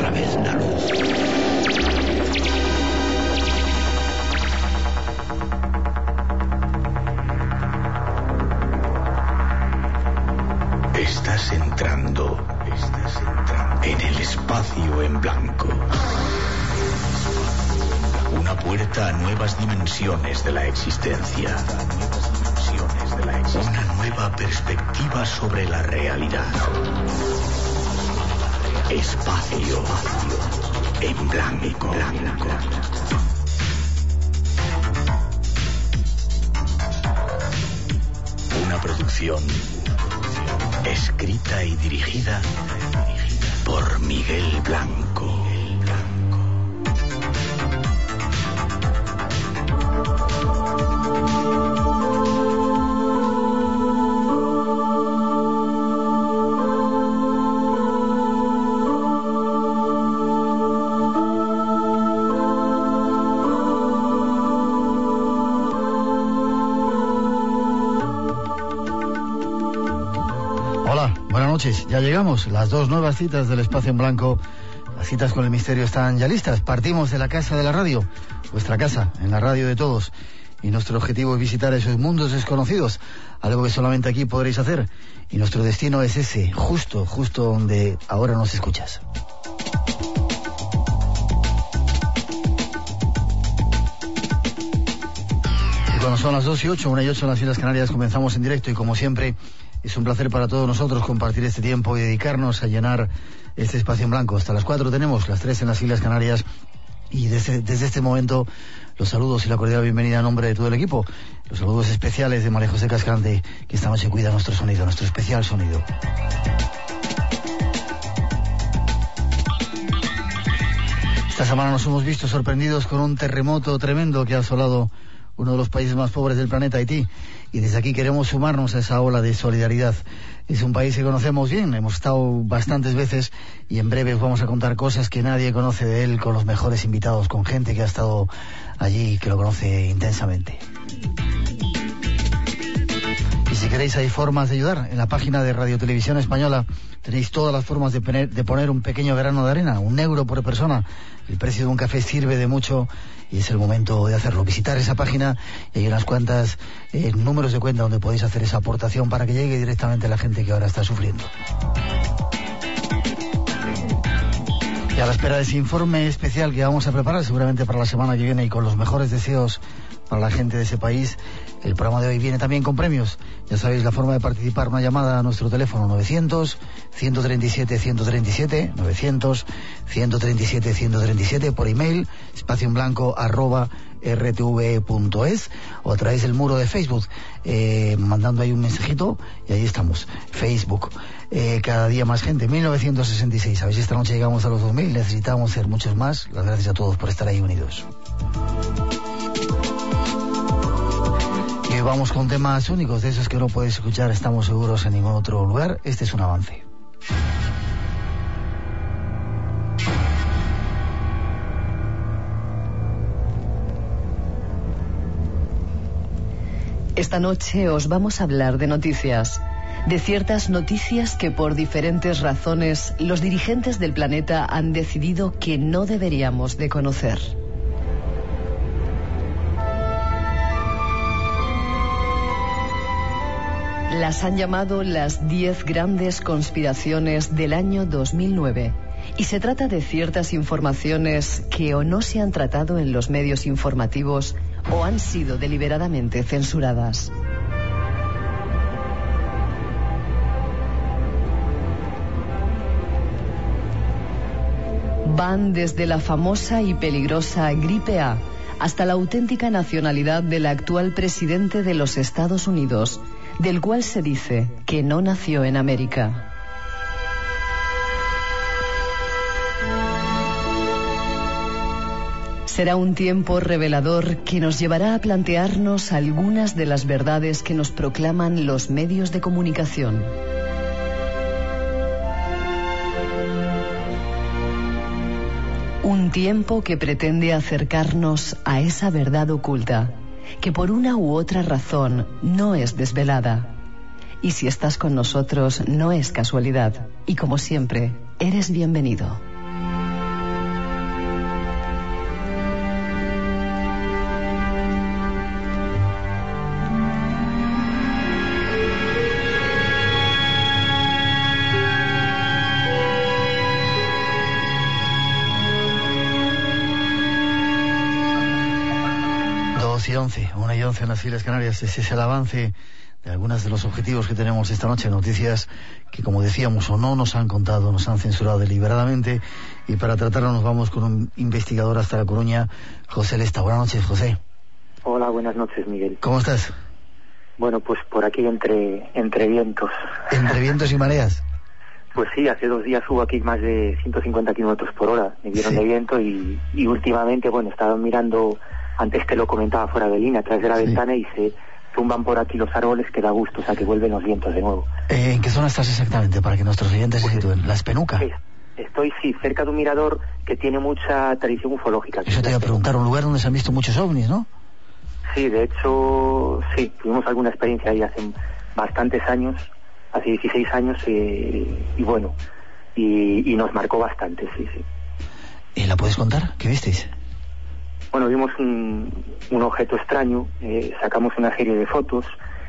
otra vez la luz. Estás entrando en el espacio en blanco. Una puerta a nuevas dimensiones de la existencia. Una nueva perspectiva sobre la realidad. Espacio en blanco. Una producción escrita y dirigida por Miguel Blanco. Ya llegamos, las dos nuevas citas del Espacio en Blanco. Las citas con el misterio están ya listas. Partimos de la casa de la radio, vuestra casa, en la radio de todos. Y nuestro objetivo es visitar esos mundos desconocidos, algo que solamente aquí podréis hacer. Y nuestro destino es ese, justo donde ahora nos escuchas. Y cuando son las 2:08, 1:08 en las Islas Canarias, comenzamos en directo y como siempre... Es un placer para todos nosotros compartir este tiempo y dedicarnos a llenar este espacio en blanco. Hasta las 4 tenemos, las 3 en las Islas Canarias. Y desde este momento, los saludos y la cordial bienvenida a nombre de todo el equipo. Los saludos especiales de María José Cascante, que esta noche cuida nuestro sonido, nuestro especial sonido. Esta semana nos hemos visto sorprendidos con un terremoto tremendo que ha asolado uno de los países más pobres del planeta, Haití. Y desde aquí queremos sumarnos a esa ola de solidaridad. Es un país que conocemos bien, hemos estado bastantes veces y en breve os vamos a contar cosas que nadie conoce de él, con los mejores invitados, con gente que ha estado allí y que lo conoce intensamente. Y si queréis, hay formas de ayudar. En la página de Radio Televisión Española tenéis todas las formas de poner un pequeño grano de arena, €1 por persona. El precio de un café sirve de mucho y es el momento de hacerlo. Visitar esa página y hay unas cuantas números de cuenta donde podéis hacer esa aportación para que llegue directamente a la gente que ahora está sufriendo. Y a la espera de ese informe especial que vamos a preparar seguramente para la semana que viene y con los mejores deseos para la gente de ese país, el programa de hoy viene también con premios. Ya sabéis la forma de participar, una llamada a nuestro teléfono 900-137-137, 900-137-137, por email, espacioenblanco@rtve.es, o a través del muro de Facebook, mandando ahí un mensajito y ahí estamos, Facebook. Cada día más gente, 1966, a ver si esta noche llegamos a los 2000, necesitamos ser muchos más. Las gracias a todos por estar ahí unidos. Y vamos con temas únicos, de esos que no podéis escuchar, estamos seguros, en ningún otro lugar. Este es un avance. Esta noche os vamos a hablar de noticias. De ciertas noticias que por diferentes razones los dirigentes del planeta han decidido que no deberíamos de conocer. Las han llamado las 10 grandes conspiraciones del año 2009. Y se trata de ciertas informaciones que o no se han tratado en los medios informativos o han sido deliberadamente censuradas. Van desde la famosa y peligrosa gripe A hasta la auténtica nacionalidad del actual presidente de los Estados Unidos, del cual se dice que no nació en América. Será un tiempo revelador que nos llevará a plantearnos algunas de las verdades que nos proclaman los medios de comunicación. Un tiempo que pretende acercarnos a esa verdad oculta, que por una u otra razón no es desvelada. Y si estás con nosotros no es casualidad, y como siempre, eres bienvenido. 2:11, 1:11 en las Islas Canarias. Ese es el avance de algunos de los objetivos que tenemos esta noche. Noticias que, como decíamos, o no nos han contado, nos han censurado deliberadamente. Y para tratarlo nos vamos con un investigador hasta La Coruña, José Lesta. Buenas noches, José. Hola, buenas noches, Miguel. ¿Cómo estás? Bueno, pues por aquí entre vientos. ¿Entre vientos y mareas? Pues sí, hace 2 días hubo aquí más de 150 kilómetros por hora, me dieron de viento y últimamente, bueno, estaba mirando, antes te lo comentaba fuera de línea, atrás de la ventana, y se tumban por aquí los árboles, que da gusto, o sea, que vuelven los vientos de nuevo. ¿En qué zona estás exactamente, para que nuestros oyentes se sitúen? ¿La Espenuca? Estoy, sí, cerca de un mirador que tiene mucha tradición ufológica. Eso te iba a preguntar, un lugar donde se han visto muchos ovnis, ¿no? Sí, de hecho, sí, tuvimos alguna experiencia ahí hace bastantes años, hace 16 años, y bueno, y nos marcó bastante, sí. ¿La puedes contar? ¿Qué visteis? Bueno, vimos un objeto extraño, sacamos una serie de fotos.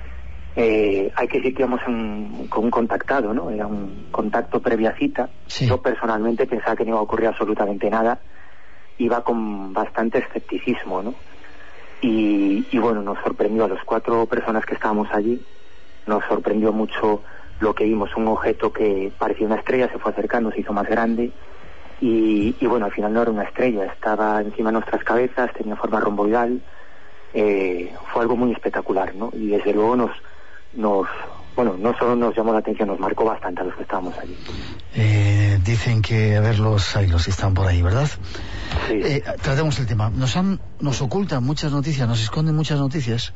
Hay que decir que íbamos con un contactado, ¿no? Era un contacto previa cita. Sí. Yo personalmente pensaba que no iba a ocurrir absolutamente nada. Iba con bastante escepticismo, ¿no? Y bueno, nos sorprendió a las 4 personas que estábamos allí. Nos sorprendió mucho lo que vimos. Un objeto que parecía una estrella, se fue acercando, se hizo más grande. Y bueno, al final no era una estrella, estaba encima de nuestras cabezas, tenía forma romboidal. Fue algo muy espectacular, ¿no? Y desde luego bueno, no solo nos llamó la atención, nos marcó bastante a los que estábamos allí. Dicen que, a ver, los están por ahí, ¿verdad? Sí. Tratemos el tema. Nos ocultan muchas noticias, nos esconden muchas noticias.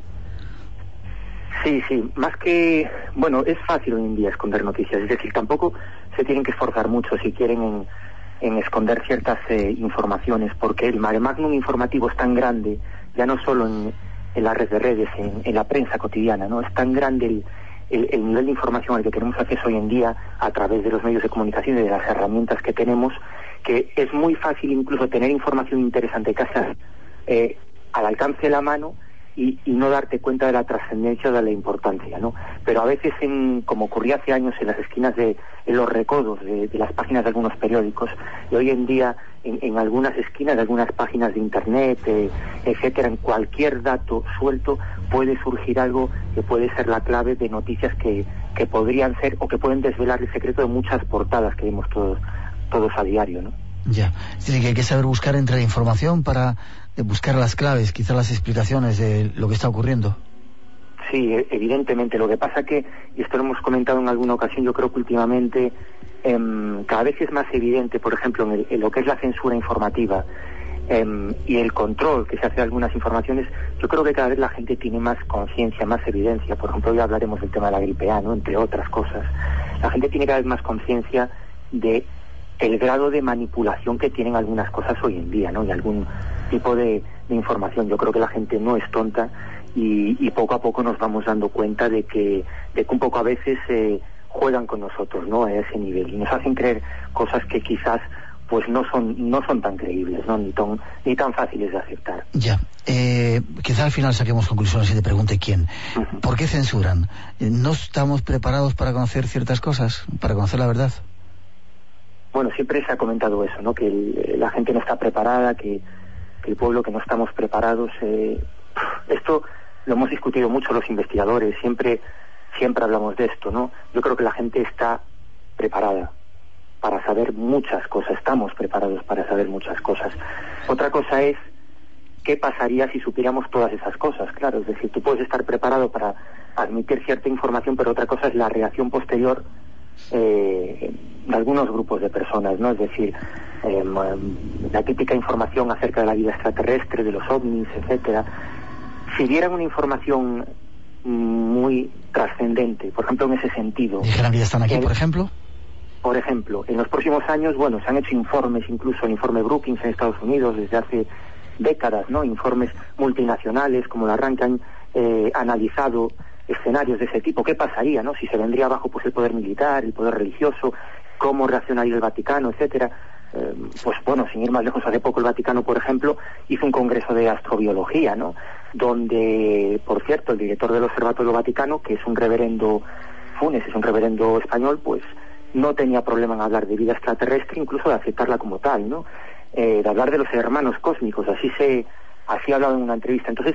Sí, más que... Bueno, es fácil hoy en día esconder noticias, es decir, tampoco se tienen que esforzar mucho si quieren en esconder ciertas informaciones, porque el mare magnum informativo es tan grande, ya no solo en la red de redes, en la prensa cotidiana, ¿no? Es tan grande el nivel de información al que tenemos acceso hoy en día a través de los medios de comunicación y de las herramientas que tenemos, que es muy fácil incluso tener información interesante casi al alcance de la mano y no darte cuenta de la trascendencia o de la importancia, ¿no? Pero a veces, como ocurría hace años en las esquinas en los recodos de las páginas de algunos periódicos, y hoy en día en algunas esquinas de algunas páginas de internet, etcétera, en cualquier dato suelto puede surgir algo que puede ser la clave de noticias que podrían ser o que pueden desvelar el secreto de muchas portadas que vemos todos a diario, ¿no? Ya, es decir, que hay que saber buscar entre la información para buscar las claves, quizás las explicaciones de lo que está ocurriendo. Sí, evidentemente. Lo que pasa que, y esto lo hemos comentado en alguna ocasión, yo creo que últimamente cada vez es más evidente, por ejemplo, en lo que es la censura informativa y el control que se hace de algunas informaciones. Yo creo que cada vez la gente tiene más conciencia, más evidencia. Por ejemplo, hoy hablaremos del tema de la gripe A, ¿no? Entre otras cosas. La gente tiene cada vez más conciencia de el grado de manipulación que tienen algunas cosas hoy en día, ¿no? Y algún tipo de información. Yo creo que la gente no es tonta y poco a poco nos vamos dando cuenta de que un poco a veces juegan con nosotros, ¿no? A ese nivel, y nos hacen creer cosas que quizás pues no son tan creíbles, ¿no? Ni tan fáciles de aceptar. Ya, quizá al final saquemos conclusiones y te pregunte quién. Uh-huh. ¿Por qué censuran? ¿No estamos preparados para conocer ciertas cosas, para conocer la verdad? Bueno, siempre se ha comentado eso, ¿no? Que la gente no está preparada, que el pueblo, que no estamos preparados. Esto lo hemos discutido mucho los investigadores, siempre hablamos de esto, ¿no? Yo creo que la gente está preparada para saber muchas cosas, estamos preparados para saber muchas cosas. Otra cosa es qué pasaría si supiéramos todas esas cosas, claro, es decir, tú puedes estar preparado para admitir cierta información, pero otra cosa es la reacción posterior de algunos grupos de personas, ¿no? Es decir, la típica información acerca de la vida extraterrestre, de los ovnis, etcétera. Si dieran una información muy trascendente, por ejemplo, en ese sentido... ¿Dijeran que ya están aquí, por ejemplo? Por ejemplo, en los próximos años, bueno, se han hecho informes, incluso el informe Brookings en Estados Unidos, desde hace décadas, ¿no? Informes multinacionales como la RAND, que han analizado escenarios de ese tipo. ¿Qué pasaría, no? Si se vendría abajo pues el poder militar, el poder religioso, cómo reaccionaría el Vaticano, etcétera. Pues bueno, sin ir más lejos, hace poco el Vaticano, por ejemplo, hizo un congreso de astrobiología, ¿no? Donde, por cierto, el director del Observatorio Vaticano, que es un reverendo Funes, es un reverendo español, pues no tenía problema en hablar de vida extraterrestre, incluso de aceptarla como tal, ¿no? De hablar de los hermanos cósmicos, así ha hablado en una entrevista. Entonces,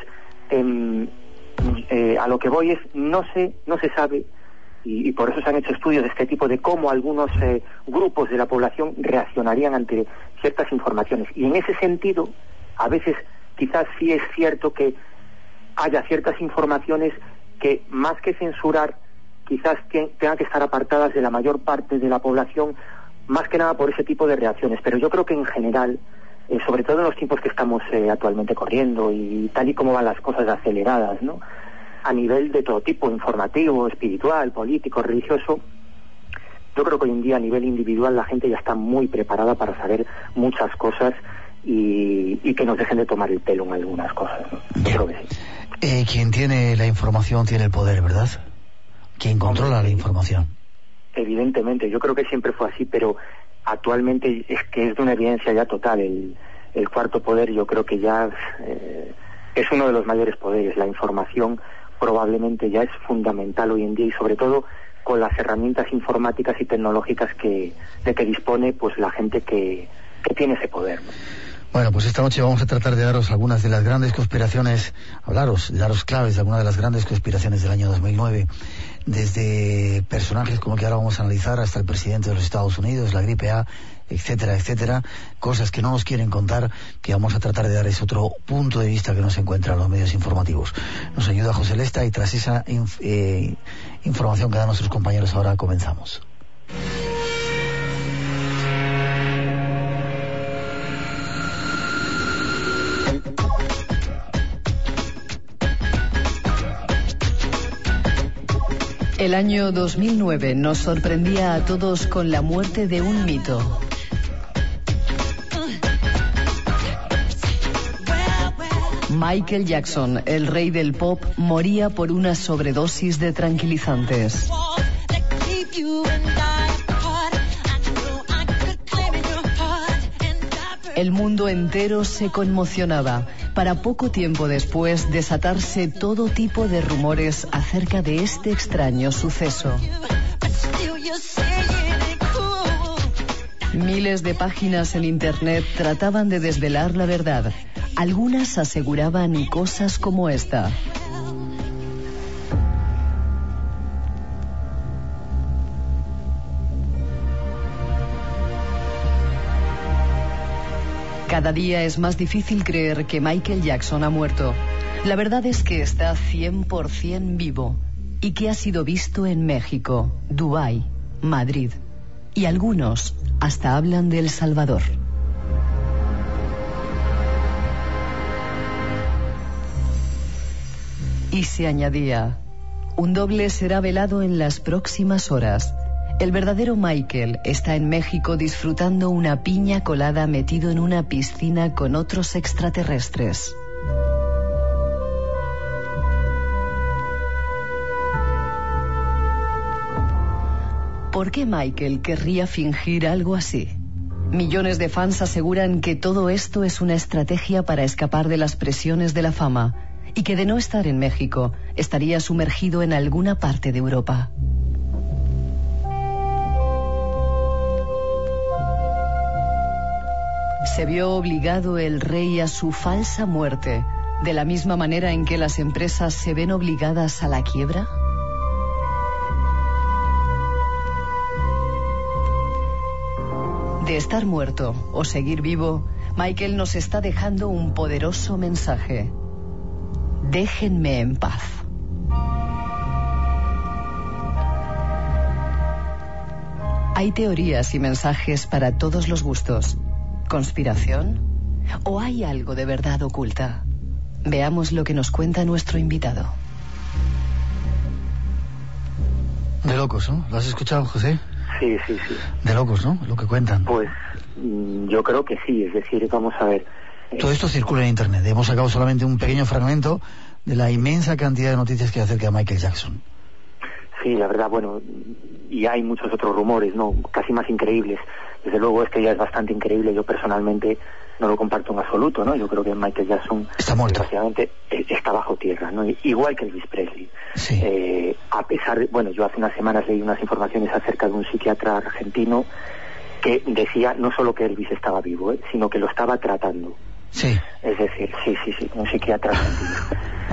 A lo que voy es, no se sabe, y por eso se han hecho estudios de este tipo, de cómo algunos grupos de la población reaccionarían ante ciertas informaciones. Y en ese sentido, a veces quizás sí es cierto que haya ciertas informaciones que, más que censurar, quizás tengan que estar apartadas de la mayor parte de la población, más que nada por ese tipo de reacciones. Pero yo creo que en general, sobre todo en los tiempos que estamos actualmente corriendo, y tal y como van las cosas aceleradas, ¿no?, a nivel de todo tipo, informativo, espiritual, político, religioso, yo creo que hoy en día a nivel individual la gente ya está muy preparada para saber muchas cosas y que nos dejen de tomar el pelo en algunas cosas, ¿no? Yo creo que sí. Quien tiene la información tiene el poder, ¿verdad? Quien controla la información. Evidentemente, yo creo que siempre fue así, pero actualmente es que es de una evidencia ya total. El cuarto poder, yo creo que ya es uno de los mayores poderes. La información probablemente ya es fundamental hoy en día, y sobre todo con las herramientas informáticas y tecnológicas de que dispone pues la gente que tiene ese poder, ¿no? Bueno, pues esta noche vamos a tratar de daros algunas de las grandes conspiraciones, daros claves de algunas de las grandes conspiraciones del año 2009, desde personajes como el que ahora vamos a analizar hasta el presidente de los Estados Unidos, la gripe A, etcétera, etcétera, cosas que no nos quieren contar, que vamos a tratar de dar ese otro punto de vista que no se encuentra en los medios informativos. Nos ayuda José Lesta, y tras esa información que dan nuestros compañeros ahora comenzamos. El año 2009 nos sorprendía a todos con la muerte de un mito. Michael Jackson, el rey del pop, moría por una sobredosis de tranquilizantes. El mundo entero se conmocionaba, para poco tiempo después desatarse todo tipo de rumores acerca de este extraño suceso. Miles de páginas en internet trataban de desvelar la verdad. Algunas aseguraban cosas como esta. Cada día es más difícil creer que Michael Jackson ha muerto. La verdad es que está 100% vivo y que ha sido visto en México, Dubái, Madrid, y algunos hasta hablan de El Salvador. Y se añadía: un doble será velado en las próximas horas. El verdadero Michael está en México disfrutando una piña colada metido en una piscina con otros extraterrestres. ¿Por qué Michael querría fingir algo así? Millones de fans aseguran que todo esto es una estrategia para escapar de las presiones de la fama, y que de no estar en México estaría sumergido en alguna parte de Europa. Se vio obligado el rey a su falsa muerte, de la misma manera en que las empresas se ven obligadas a la quiebra. De estar muerto o seguir vivo, Michael nos está dejando un poderoso mensaje: déjenme en paz. Hay teorías y mensajes para todos los gustos. ¿Conspiración? ¿O hay algo de verdad oculta? Veamos lo que nos cuenta nuestro invitado. De locos, ¿no? ¿Lo has escuchado, José? Sí. De locos, ¿no? Lo que cuentan. Pues yo creo que sí, es decir, vamos a ver. Todo esto circula en internet. Hemos sacado solamente un pequeño fragmento de la inmensa cantidad de noticias que hay acerca de Michael Jackson. Sí, la verdad, bueno, y hay muchos otros rumores, ¿no? Casi más increíbles. Desde luego este ya es bastante increíble. Yo personalmente no lo comparto en absoluto, ¿no? Yo creo que Michael Jackson está muerto, desgraciadamente está bajo tierra, ¿no? Igual que Elvis Presley. Sí. A pesar de, bueno, yo hace unas semanas leí unas informaciones acerca de un psiquiatra argentino que decía no solo que Elvis estaba vivo, sino que lo estaba tratando. Sí. Es decir, sí, un psiquiatra argentino.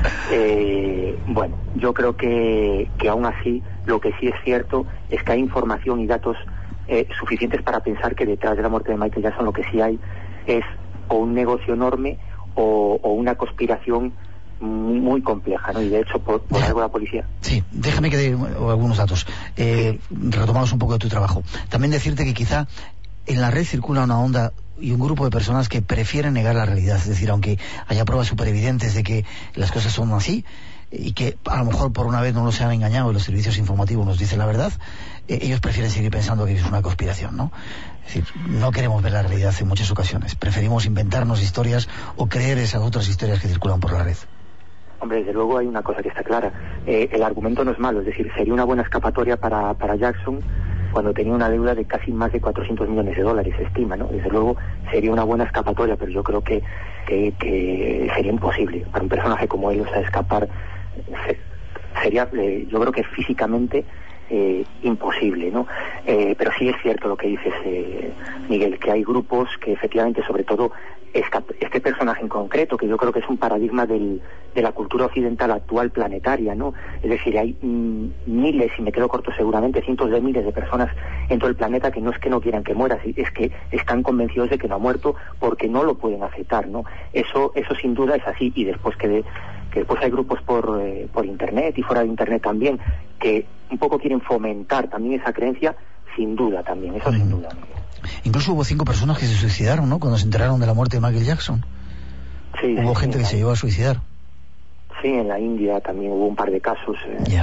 Bueno, yo creo que aún así lo que sí es cierto es que hay información y datos suficientes para pensar que detrás de la muerte de Michael Jackson lo que sí hay es o un negocio enorme o una conspiración muy compleja, ¿no? Y de hecho por algo la policía. Sí, déjame que dé algunos datos. Retomamos un poco de tu trabajo. También decirte que quizá en la red circula una onda y un grupo de personas que prefieren negar la realidad, es decir, aunque haya pruebas súper evidentes de que las cosas son así y que a lo mejor por una vez no nos han engañado y los servicios informativos nos dicen la verdad, ellos prefieren seguir pensando que es una conspiración, ¿no? Es decir, no queremos ver la realidad en muchas ocasiones, preferimos inventarnos historias o creer esas otras historias que circulan por la red. Hombre, desde luego hay una cosa que está clara, el argumento no es malo, es decir, sería una buena escapatoria para Jackson cuando tenía una deuda de casi más de $400 millones, se estima, ¿no? Desde luego sería una buena escapatoria, pero yo creo que sería imposible para un personaje como él, o sea, escapar sería, yo creo que físicamente imposible, ¿no? Pero sí es cierto lo que dices, Miguel, que hay grupos que efectivamente, sobre todo este personaje en concreto, que yo creo que es un paradigma de la cultura occidental actual planetaria, ¿no? Es decir, hay miles, y me quedo corto seguramente, cientos de miles de personas en todo el planeta que no es que no quieran que muera, es que están convencidos de que no ha muerto porque no lo pueden aceptar, ¿no? Eso sin duda es así, y después que después hay grupos por internet y fuera de internet también que un poco quieren fomentar también esa creencia, sin duda también, eso sin duda. Incluso hubo 5 personas que se suicidaron, ¿no?, cuando se enteraron de la muerte de Michael Jackson. Sí, hubo gente que se llevó a suicidar. Sí, en la India también hubo un par de casos.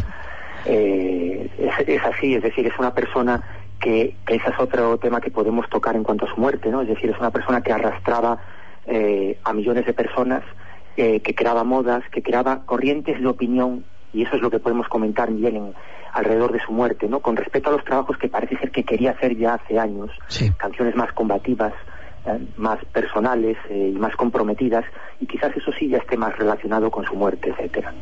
Es así, es decir, es una persona que ese es otro tema que podemos tocar en cuanto a su muerte, ¿no? Es decir, es una persona que arrastraba a millones de personas, que creaba modas, que creaba corrientes de opinión, y eso es lo que podemos comentar bien alrededor de su muerte, ¿no? Con respecto a los trabajos que parece ser que quería hacer ya hace años, sí, canciones más combativas, más personales y más comprometidas, y quizás eso sí ya esté más relacionado con su muerte, etcétera.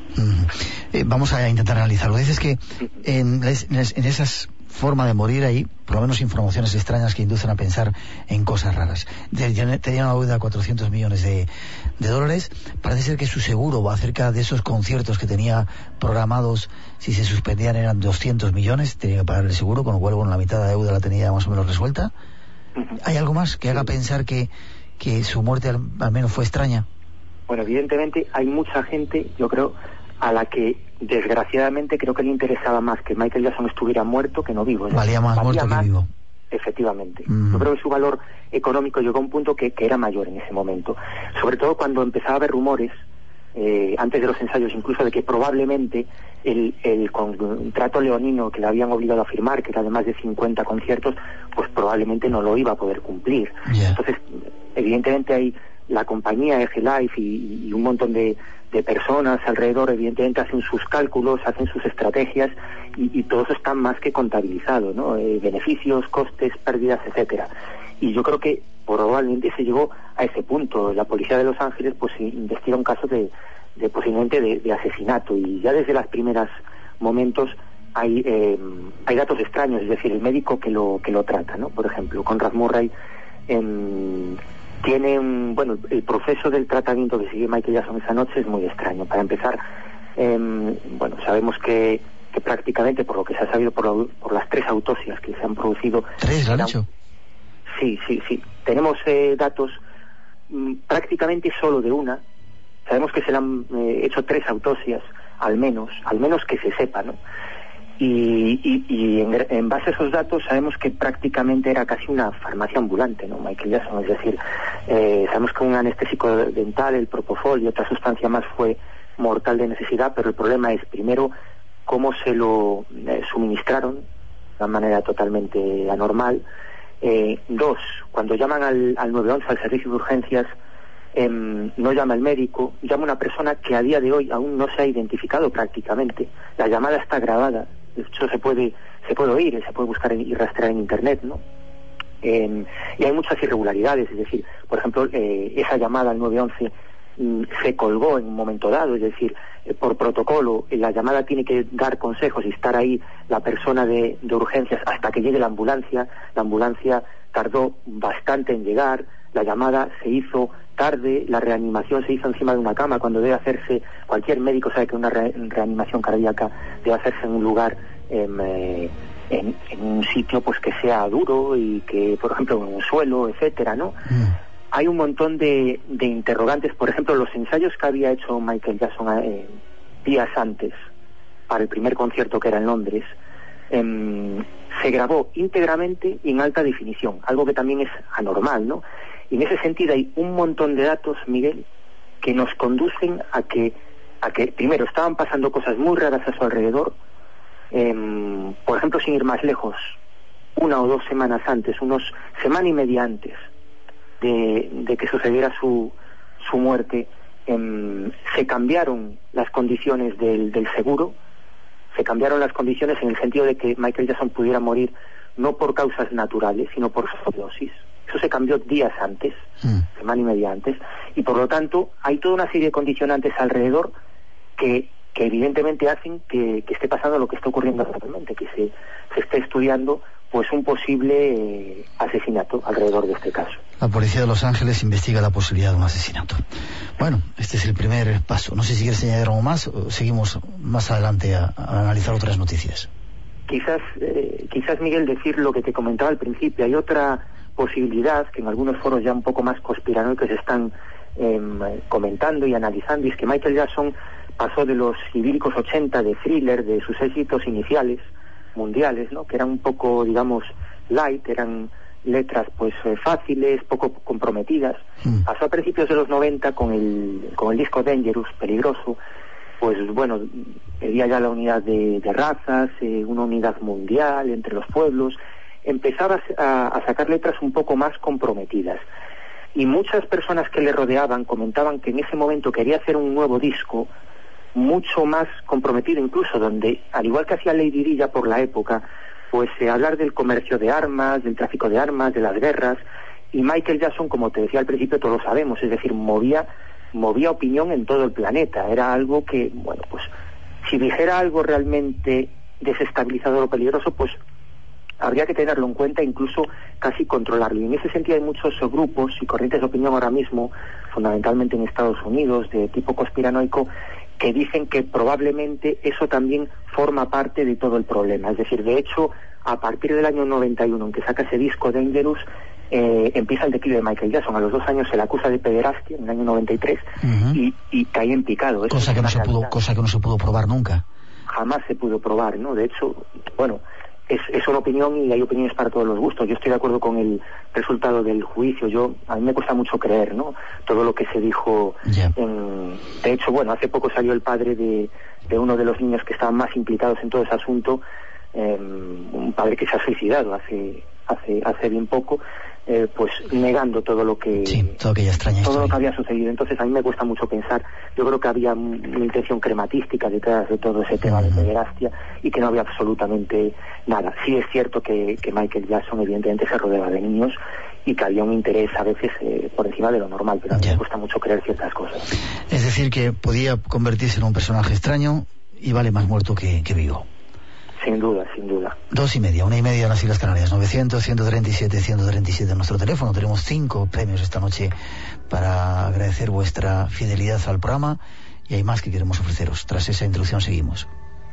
Vamos a intentar analizarlo. Dices que en esas forma de morir ahí, por lo menos informaciones extrañas que inducen a pensar en cosas raras. Tenía una deuda de $400 millones de dólares. Parece ser que su seguro acerca de esos conciertos que tenía programados, si se suspendían, eran 200 millones, tenía que pagar el seguro, con lo cual, bueno, la mitad de la deuda la tenía más o menos resuelta. ¿Hay algo más que haga pensar que su muerte al menos fue extraña? Bueno, evidentemente hay mucha gente, yo creo, a la que desgraciadamente creo que le interesaba más que Michael Jackson estuviera muerto que no vivo. Valía más muerto que vivo. Efectivamente. Yo creo que su valor económico llegó a un punto que era mayor en ese momento. Sobre todo cuando empezaba a haber rumores, antes de los ensayos incluso, de que probablemente el contrato leonino que le habían obligado a firmar, que era de más de 50 conciertos, pues probablemente no lo iba a poder cumplir. Entonces, evidentemente hay la compañía EG Life y un montón de personas alrededor, evidentemente hacen sus cálculos, hacen sus estrategias, y todo eso está más que contabilizado, ¿no? Beneficios, costes, pérdidas, etcétera. Y yo creo que probablemente se llegó a ese punto. La policía de Los Ángeles pues investiga un caso de posiblemente de asesinato, y ya desde los primeros momentos hay datos extraños, es decir, el médico que lo trata, ¿no? Por ejemplo, Conrad Murray tiene el proceso del tratamiento que sigue Michael Jackson esa noche es muy extraño. Para empezar, sabemos que prácticamente, por lo que se ha sabido por las 3 autopsias que se han producido... ¿3 lo han hecho? Sí. Tenemos datos prácticamente solo de una. Sabemos que se le han hecho 3 autopsias, al menos que se sepa, ¿no? Y en base a esos datos sabemos que prácticamente era casi una farmacia ambulante, ¿no? Michael Jackson, es decir, sabemos que un anestésico dental, el propofol y otra sustancia más fue mortal de necesidad, pero el problema es, primero, cómo se lo suministraron de una manera totalmente anormal. 2, cuando llaman al 911, al servicio de urgencias, no llama el médico, llama una persona que a día de hoy aún no se ha identificado prácticamente. La llamada está grabada, de hecho se puede oír, se puede buscar y rastrear en internet, ¿no? Y hay muchas irregularidades, es decir, por ejemplo, esa llamada al 911 se colgó en un momento dado, es decir, por protocolo la llamada tiene que dar consejos y estar ahí la persona de urgencias hasta que llegue la ambulancia tardó bastante en llegar, la llamada se hizo tarde la reanimación se hizo encima de una cama, cuando debe hacerse, cualquier médico sabe que una reanimación cardíaca debe hacerse en un lugar, en un sitio pues que sea duro y que, por ejemplo, en un suelo, etcétera, ¿no? Hay un montón de interrogantes. Por ejemplo, los ensayos que había hecho Michael Jackson días antes para el primer concierto, que era en Londres, se grabó íntegramente y en alta definición, algo que también es anormal, ¿no? Y en ese sentido hay un montón de datos, Miguel, que nos conducen a que primero estaban pasando cosas muy raras a su alrededor. Por ejemplo, sin ir más lejos, 1 o 2 semanas antes, semana y media antes de que sucediera su muerte, se cambiaron las condiciones del seguro, se cambiaron las condiciones en el sentido de que Michael Jackson pudiera morir no por causas naturales, sino por sobredosis. Eso se cambió días antes, semana y media antes, y por lo tanto hay toda una serie de condicionantes alrededor que evidentemente hacen que esté pasando lo que está ocurriendo actualmente, que se esté estudiando pues un posible asesinato alrededor de este caso. La policía de Los Ángeles investiga la posibilidad de un asesinato. Bueno, este es el primer paso. No sé si quieres añadir algo más o seguimos más adelante a analizar otras noticias. Quizás, Miguel, decir lo que te comentaba al principio. Hay otra posibilidad que en algunos foros ya un poco más conspiranoicos están comentando y analizando, y es que Michael Jackson pasó de los idílicos 80 de Thriller, de sus éxitos iniciales mundiales, ¿no?, que eran un poco, digamos, light, eran letras pues fáciles, poco comprometidas. Pasó a principios de los 90 con el disco Dangerous, Peligroso, pues bueno, pedía ya la unidad de razas, una unidad mundial entre los pueblos, empezaba a sacar letras un poco más comprometidas. Y muchas personas que le rodeaban comentaban que en ese momento quería hacer un nuevo disco mucho más comprometido, incluso donde, al igual que hacía Lady Di ya por la época, pues hablar del comercio de armas, del tráfico de armas, de las guerras. Y Michael Jackson, como te decía al principio, todos lo sabemos, es decir, movía opinión en todo el planeta. Era algo que, bueno, pues si dijera algo realmente desestabilizador o peligroso, pues habría que tenerlo en cuenta, incluso casi controlarlo. Y en ese sentido hay muchos grupos y corrientes de opinión ahora mismo, fundamentalmente en Estados Unidos, de tipo conspiranoico, que dicen que probablemente eso también forma parte de todo el problema. Es decir, de hecho, a partir del año 91, en que saca ese disco Dangerous, empieza el declive de Michael Jackson. A los 2 años se le acusa de pederastia, en el año 93, y cae en picado. Eso cosa que no se pudo probar nunca. Jamás se pudo probar, ¿no? De hecho, bueno, es una opinión y hay opiniones para todos los gustos. Yo estoy de acuerdo con el resultado del juicio. A mí me cuesta mucho creer, ¿no?, todo lo que se dijo. De hecho, bueno, hace poco salió el padre de uno de los niños que estaban más implicados en todo ese asunto, un padre que se ha suicidado hace bien poco, pues negando todo lo que toda aquella extraña todo historia, lo que había sucedido. Entonces a mí me cuesta mucho pensar. Yo creo que había una intención crematística detrás de todo ese tema de pederastia y que no había absolutamente nada. Sí es cierto que Michael Jackson evidentemente se rodeaba de niños y que había un interés a veces por encima de lo normal, pero a mí me cuesta mucho creer ciertas cosas. Es decir, que podía convertirse en un personaje extraño y vale más muerto que vivo. Sin duda, sin duda. 2:30, 1:30 en las Islas Canarias, 900-137-137 en nuestro teléfono. Tenemos 5 premios esta noche para agradecer vuestra fidelidad al programa y hay más que queremos ofreceros. Tras esa introducción seguimos.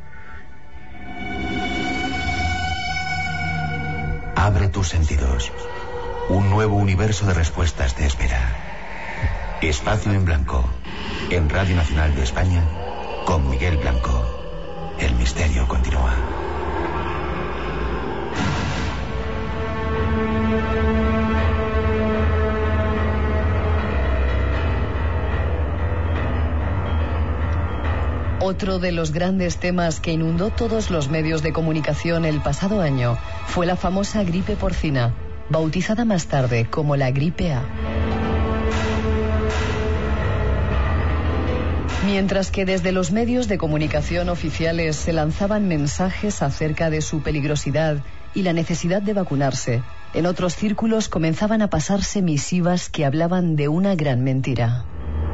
Abre tus sentidos. Un nuevo universo de respuestas te espera. Espacio en Blanco, en Radio Nacional de España, con Miguel Blanco. El misterio continúa. Otro de los grandes temas que inundó todos los medios de comunicación el pasado año fue la famosa gripe porcina, bautizada más tarde como la gripe A. Mientras que desde los medios de comunicación oficiales se lanzaban mensajes acerca de su peligrosidad y la necesidad de vacunarse, en otros círculos comenzaban a pasarse misivas que hablaban de una gran mentira.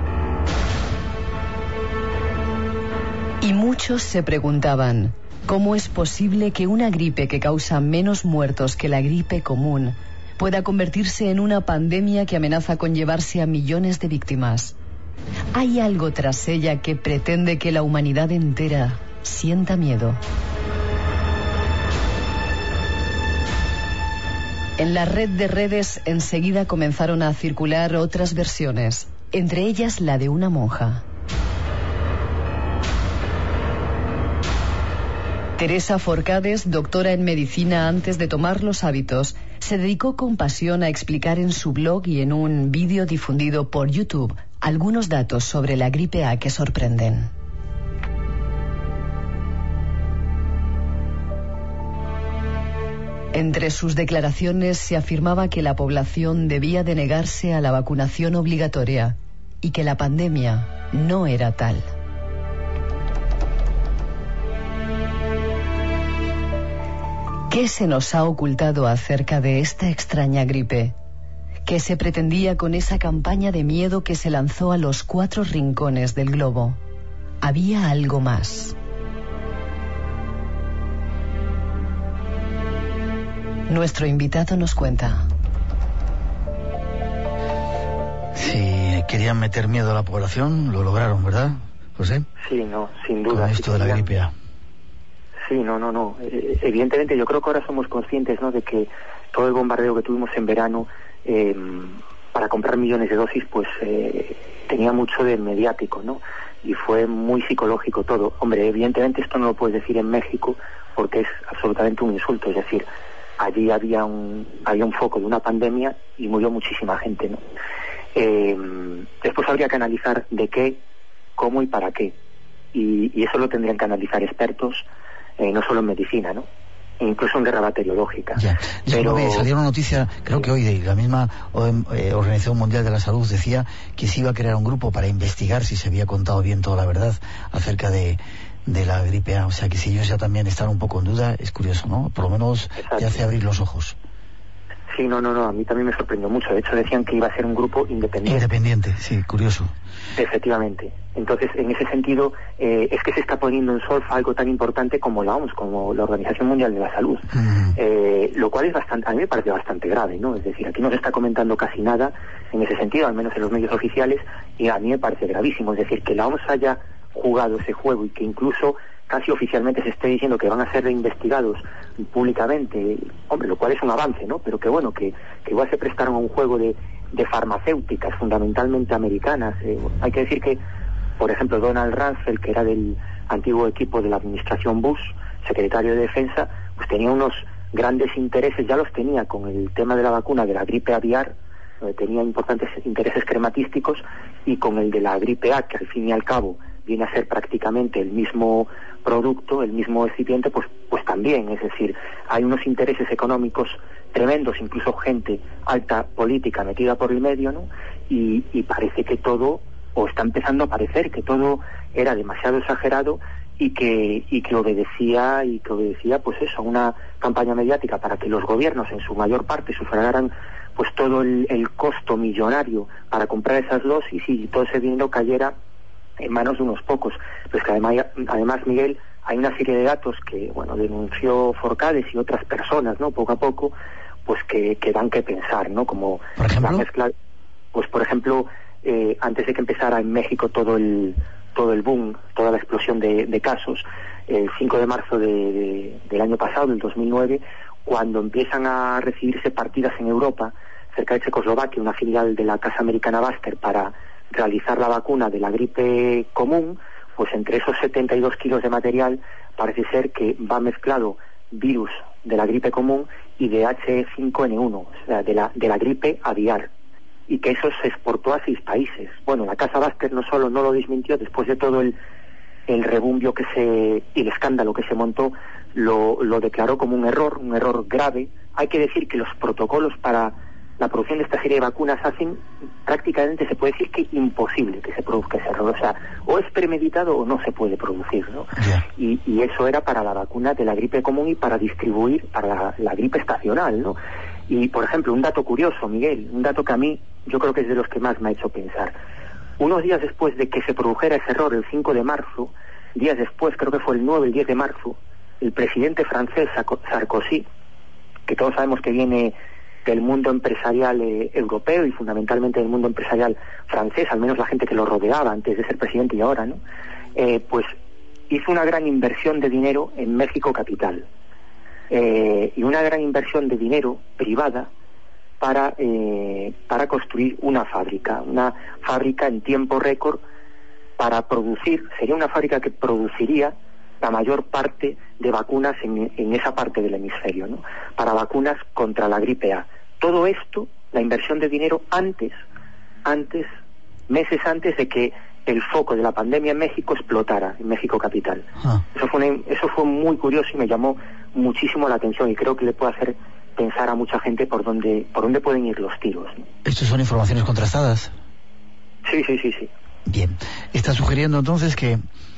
Y muchos se preguntaban, ¿cómo es posible que una gripe que causa menos muertos que la gripe común pueda convertirse en una pandemia que amenaza con llevarse a millones de víctimas. Hay algo tras ella que pretende que la humanidad entera sienta miedo. En la red de redes enseguida comenzaron a circular otras versiones, entre ellas la de una monja. Teresa Forcades, doctora en medicina antes de tomar los hábitos, se dedicó con pasión a explicar en su blog y en un vídeo difundido por YouTube algunos datos sobre la gripe A que sorprenden. Entre sus declaraciones se afirmaba que la población debía de negarse a la vacunación obligatoria y que la pandemia no era tal. ¿Qué se nos ha ocultado acerca de esta extraña gripe? ¿Qué se pretendía con esa campaña de miedo que se lanzó a los 4 rincones del globo? ¿Había algo más? Nuestro invitado nos cuenta. Si querían meter miedo a la población, lo lograron, ¿verdad, José? Sí, no, sin duda. Con esto de la gripe A. Sí, no. Evidentemente, yo creo que ahora somos conscientes, ¿no?, de que todo el bombardeo que tuvimos en verano para comprar millones de dosis, pues tenía mucho de mediático, ¿no? Y fue muy psicológico todo. Hombre, evidentemente esto no lo puedes decir en México porque es absolutamente un insulto. Es decir, allí había un foco de una pandemia y murió muchísima gente, ¿no? Después habría que analizar de qué, cómo y para qué. Y eso lo tendrían que analizar expertos, no solo en medicina, ¿no? E incluso en guerra bacteriológica. Ya. Pero salió una noticia, creo que hoy, de la misma Organización Mundial de la Salud, decía que se iba a crear un grupo para investigar si se había contado bien toda la verdad acerca de la gripe A. O sea que si ellos ya también están un poco en duda, es curioso, ¿no? Por lo menos te hace abrir los ojos. Sí, no, a mí también me sorprendió mucho. De hecho, decían que iba a ser un grupo independiente. Independiente, sí, curioso. Efectivamente. Entonces, en ese sentido, es que se está poniendo en solfa algo tan importante como la OMS, como la Organización Mundial de la Salud. Lo cual es bastante, a mí me parece bastante grave, ¿no? Es decir, aquí no se está comentando casi nada en ese sentido, al menos en los medios oficiales, y a mí me parece gravísimo. Es decir, que la OMS haya jugado ese juego y que incluso casi oficialmente se esté diciendo que van a ser investigados públicamente, hombre, lo cual es un avance, ¿no? Pero que bueno, que igual se prestaron a un juego de farmacéuticas fundamentalmente americanas. Hay que decir que, por ejemplo, Donald Rumsfeld, que era del antiguo equipo de la administración Bush, secretario de Defensa, pues tenía unos grandes intereses, ya los tenía con el tema de la vacuna de la gripe aviar, tenía importantes intereses crematísticos, y con el de la gripe A, que al fin y al cabo viene a ser prácticamente el mismo producto, el mismo excipiente, pues también. Es decir, hay unos intereses económicos tremendos, incluso gente alta política metida por el medio, ¿no? Y parece que todo, o está empezando a parecer que todo era demasiado exagerado y que obedecía pues eso, a una campaña mediática para que los gobiernos en su mayor parte sufragaran pues todo el costo millonario para comprar esas dosis y todo ese dinero cayera en manos de unos pocos. Pues que además, Miguel, hay una serie de datos que, bueno, denunció Forcades y otras personas, ¿no?, poco a poco, pues que dan que pensar, ¿no? Como la mezcla, pues por ejemplo, antes de que empezara en México todo el boom, toda la explosión de casos, el 5 de marzo del año pasado, del 2009, cuando empiezan a recibirse partidas en Europa, cerca de Checoslovaquia, una filial de la casa americana Baxter, para realizar la vacuna de la gripe común, pues entre esos 72 kilos de material parece ser que va mezclado virus de la gripe común y de H5N1, o sea, de la gripe aviar, y que eso se exportó a 6 países. Bueno, la casa Baxter no solo no lo desmintió, después de todo el rebumbio y el escándalo que se montó, lo declaró como un error grave. Hay que decir que los protocolos para la producción de esta serie de vacunas hacen prácticamente, se puede decir que imposible que se produzca ese error. O sea, o es premeditado o no se puede producir, ¿no? Yeah. Y eso era para la vacuna de la gripe común y para distribuir para la gripe estacional, ¿no? Y, por ejemplo, un dato curioso, Miguel, un dato que a mí yo creo que es de los que más me ha hecho pensar. Unos días después de que se produjera ese error, el 5 de marzo, días después, creo que fue el 9, el 10 de marzo, el presidente francés Sarkozy, que todos sabemos que viene del mundo empresarial europeo y fundamentalmente del mundo empresarial francés, al menos la gente que lo rodeaba antes de ser presidente y ahora, ¿no? Pues hizo una gran inversión de dinero en México capital, y una gran inversión de dinero privada para construir una fábrica en tiempo récord para producir, sería una fábrica que produciría la mayor parte de vacunas en esa parte del hemisferio, ¿no? Para vacunas contra la gripe A. Todo esto, la inversión de dinero meses antes de que el foco de la pandemia en México explotara, en México capital. Eso fue muy curioso y me llamó muchísimo la atención, y creo que le puede hacer pensar a mucha gente por dónde pueden ir los tiros, ¿no? ¿Estas son informaciones contrastadas? Sí. Bien. Está sugiriendo entonces que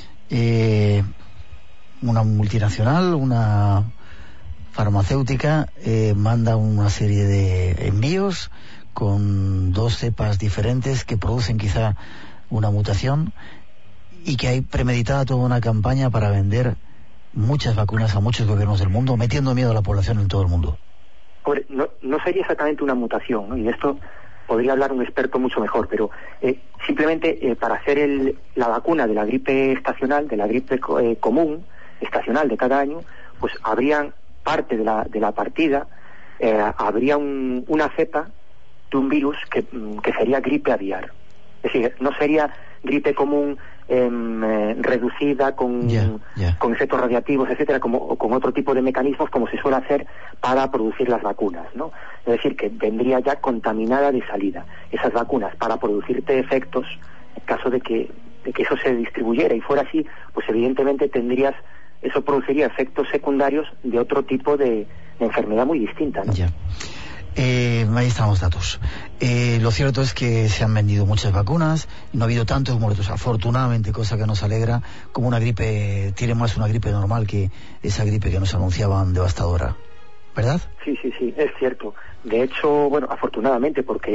una multinacional, una farmacéutica, manda una serie de envíos con 2 cepas diferentes que producen quizá una mutación, y que hay premeditada toda una campaña para vender muchas vacunas a muchos gobiernos del mundo, metiendo miedo a la población en todo el mundo. No sería exactamente una mutación, ¿no? Y de esto podría hablar un experto mucho mejor, pero simplemente para hacer la vacuna de la gripe estacional, de la gripe común, estacional de cada año, pues habrían parte de la partida, habría una cepa de un virus que sería gripe aviar. Es decir, no sería gripe común reducida con efectos radiactivos, etcétera, o con otro tipo de mecanismos como se suele hacer para producir las vacunas, ¿no? Es decir, que vendría ya contaminada de salida esas vacunas para producirte efectos. En caso de que eso se distribuyera y fuera así, pues evidentemente eso produciría efectos secundarios de otro tipo de enfermedad muy distinta, ¿no? Ahí están los datos. Lo cierto es que se han vendido muchas vacunas, no ha habido tantos muertos, afortunadamente, cosa que nos alegra, como una gripe, tiene más una gripe normal que esa gripe que nos anunciaban devastadora, ¿verdad? Sí, es cierto. De hecho, bueno, afortunadamente, porque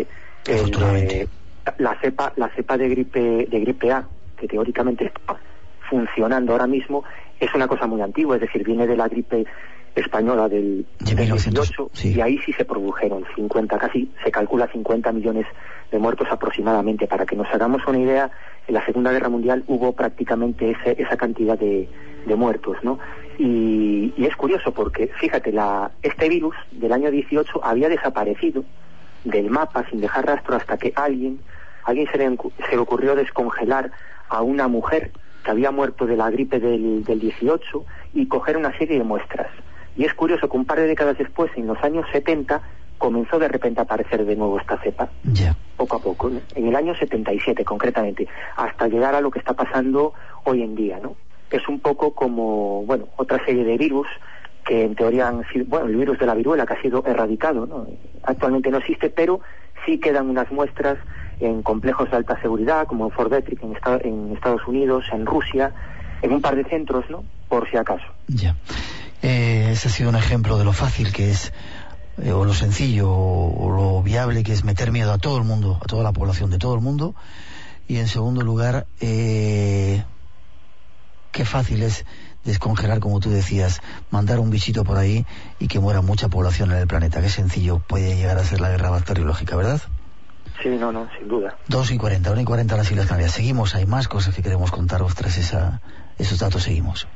la cepa de gripe A, que teóricamente está funcionando ahora mismo, es una cosa muy antigua, es decir, viene de la gripe española del 18, sí. Y ahí sí se produjeron casi se calcula 50 millones de muertos aproximadamente. Para que nos hagamos una idea, en la Segunda Guerra Mundial hubo prácticamente esa cantidad de muertos, ¿no? Y es curioso porque, fíjate, este virus del año 18 había desaparecido del mapa sin dejar rastro hasta que alguien se le ocurrió descongelar a una mujer que había muerto de la gripe del 18 y coger una serie de muestras. Y es curioso que un par de décadas después, en los años 70, comenzó de repente a aparecer de nuevo esta cepa, poco a poco, ¿no? En el año 77 concretamente, hasta llegar a lo que está pasando hoy en día, ¿no? Es un poco como, otra serie de virus que en teoría han sido, el virus de la viruela, que ha sido erradicado, ¿no? Actualmente no existe, pero sí quedan unas muestras en complejos de alta seguridad, como en Fort Detrick en Estados Unidos, en Rusia, en un par de centros, ¿no? Por si acaso. Ese ha sido un ejemplo de lo fácil que es, o lo sencillo, o lo viable que es meter miedo a todo el mundo, a toda la población de todo el mundo. Y en segundo lugar, qué fácil es descongelar, como tú decías, mandar un bichito por ahí y que muera mucha población en el planeta. Qué sencillo puede llegar a ser la guerra bacteriológica, ¿verdad? Sí, no, sin duda. 2:40, 1:40 las Islas Canarias. Seguimos, hay más cosas que queremos contaros tras esos datos. Seguimos.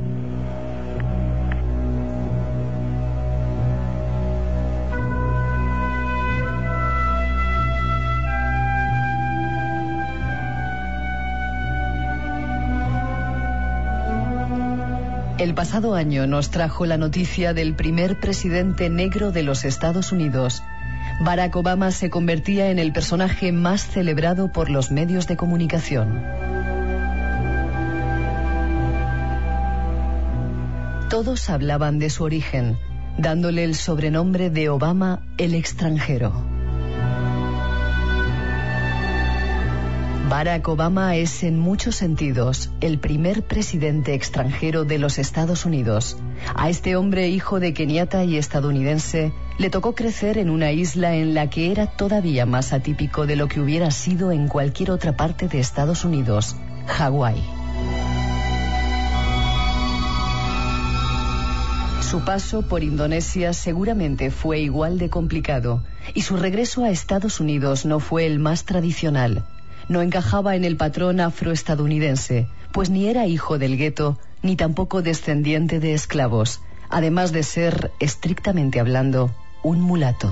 El pasado año nos trajo la noticia del primer presidente negro de los Estados Unidos. Barack Obama se convertía en el personaje más celebrado por los medios de comunicación. Todos hablaban de su origen, dándole el sobrenombre de Obama el extranjero. Barack Obama es en muchos sentidos el primer presidente extranjero de los Estados Unidos. A este hombre, hijo de keniata y estadounidense, le tocó crecer en una isla en la que era todavía más atípico de lo que hubiera sido en cualquier otra parte de Estados Unidos, Hawái. Su paso por Indonesia seguramente fue igual de complicado, y su regreso a Estados Unidos no fue el más tradicional. No encajaba en el patrón afroestadounidense, pues ni era hijo del gueto, ni tampoco descendiente de esclavos, además de ser, estrictamente hablando, un mulato.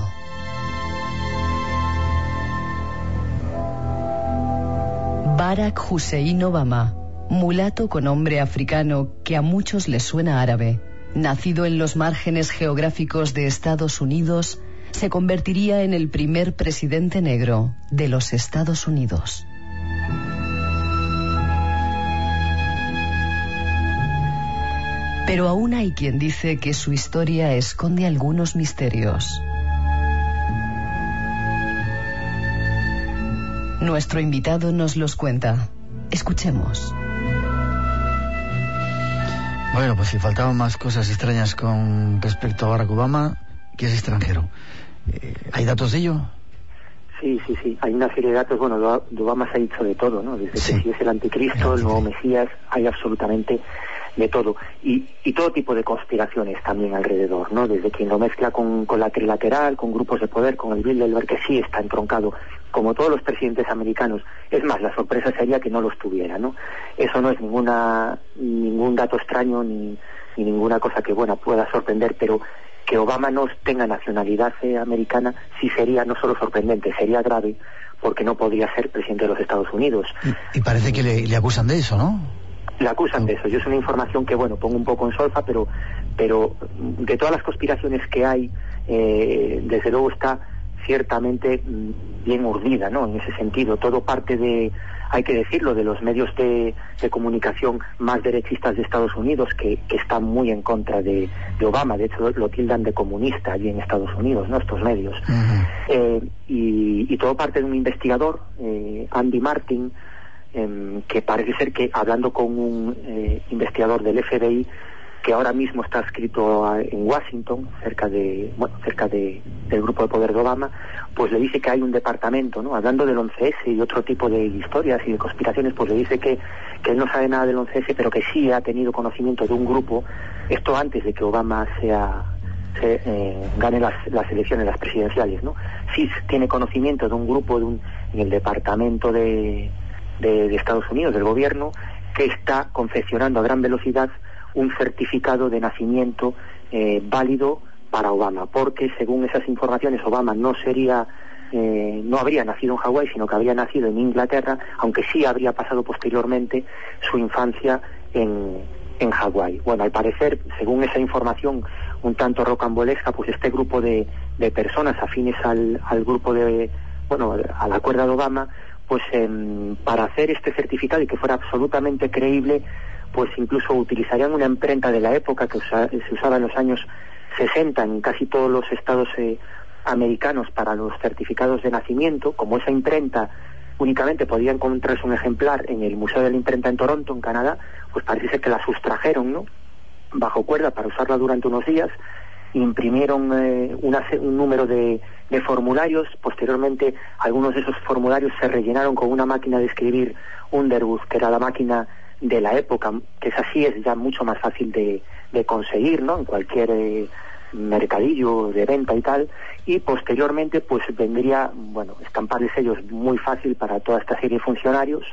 Barack Hussein Obama, mulato con nombre africano que a muchos les suena árabe, nacido en los márgenes geográficos de Estados Unidos, se convertiría en el primer presidente negro de los Estados Unidos. Pero aún hay quien dice que su historia esconde algunos misterios. Nuestro invitado nos los cuenta. Escuchemos. Bueno, pues si faltaban más cosas extrañas con respecto a Barack Obama, que es extranjero. ¿Hay datos de ello? Sí. Hay una serie de datos. Bueno, de Obama se ha dicho de todo, ¿no? Desde que si es el anticristo, el nuevo Mesías, hay absolutamente de todo. Y todo tipo de conspiraciones también alrededor, ¿no? Desde quien lo mezcla con la trilateral, con grupos de poder, con el Bilderberg, que sí está entroncado, como todos los presidentes americanos. Es más, la sorpresa sería que no los tuviera, ¿no? Eso no es ningún dato extraño ni ninguna cosa que, bueno, pueda sorprender, pero que Obama no tenga nacionalidad americana sí sería no solo sorprendente, sería grave, porque no podría ser presidente de los Estados Unidos. Y parece que le acusan de eso, ¿no? Le acusan de eso. Yo es una información que, bueno, pongo un poco en solfa, pero de todas las conspiraciones que hay, desde luego está ciertamente bien urdida, ¿no? En ese sentido, todo parte de, hay que decirlo, de los medios de comunicación más derechistas de Estados Unidos, que están muy en contra de Obama. De hecho, lo tildan de comunista allí en Estados Unidos, ¿no? Estos medios. Uh-huh. Y todo parte de un investigador, Andy Martin, que parece ser que, hablando con un investigador del FBI, que ahora mismo está adscrito en Washington, cerca del grupo de poder de Obama, pues le dice que hay un departamento, ¿no? Hablando del 11S y otro tipo de historias y de conspiraciones, pues le dice que él no sabe nada del 11S, pero que sí ha tenido conocimiento de un grupo, esto antes de que Obama gane las elecciones, las presidenciales, ¿no? Sí tiene conocimiento de un grupo en el departamento de Estados Unidos, del gobierno, que está confeccionando a gran velocidad un certificado de nacimiento válido para Obama, porque según esas informaciones Obama no habría nacido en Hawái, sino que habría nacido en Inglaterra, aunque sí habría pasado posteriormente su infancia en Hawái. Bueno, al parecer, según esa información un tanto rocambolesca, pues este grupo de personas afines al grupo a la cuerda de Obama, pues para hacer este certificado y que fuera absolutamente creíble, pues incluso utilizarían una imprenta de la época que se usaba en los años 60 en casi todos los estados americanos para los certificados de nacimiento. Como esa imprenta únicamente podía encontrarse un ejemplar en el Museo de la Imprenta en Toronto, en Canadá, pues parece ser que la sustrajeron, ¿no?, bajo cuerda para usarla durante unos días. Imprimieron un número de formularios. Posteriormente algunos de esos formularios se rellenaron con una máquina de escribir Underwood, que era la máquina de la época, que es así, es ya mucho más fácil de conseguir, ¿no?, en cualquier mercadillo de venta y tal. Y posteriormente pues vendría, estampar el sello es muy fácil para toda esta serie de funcionarios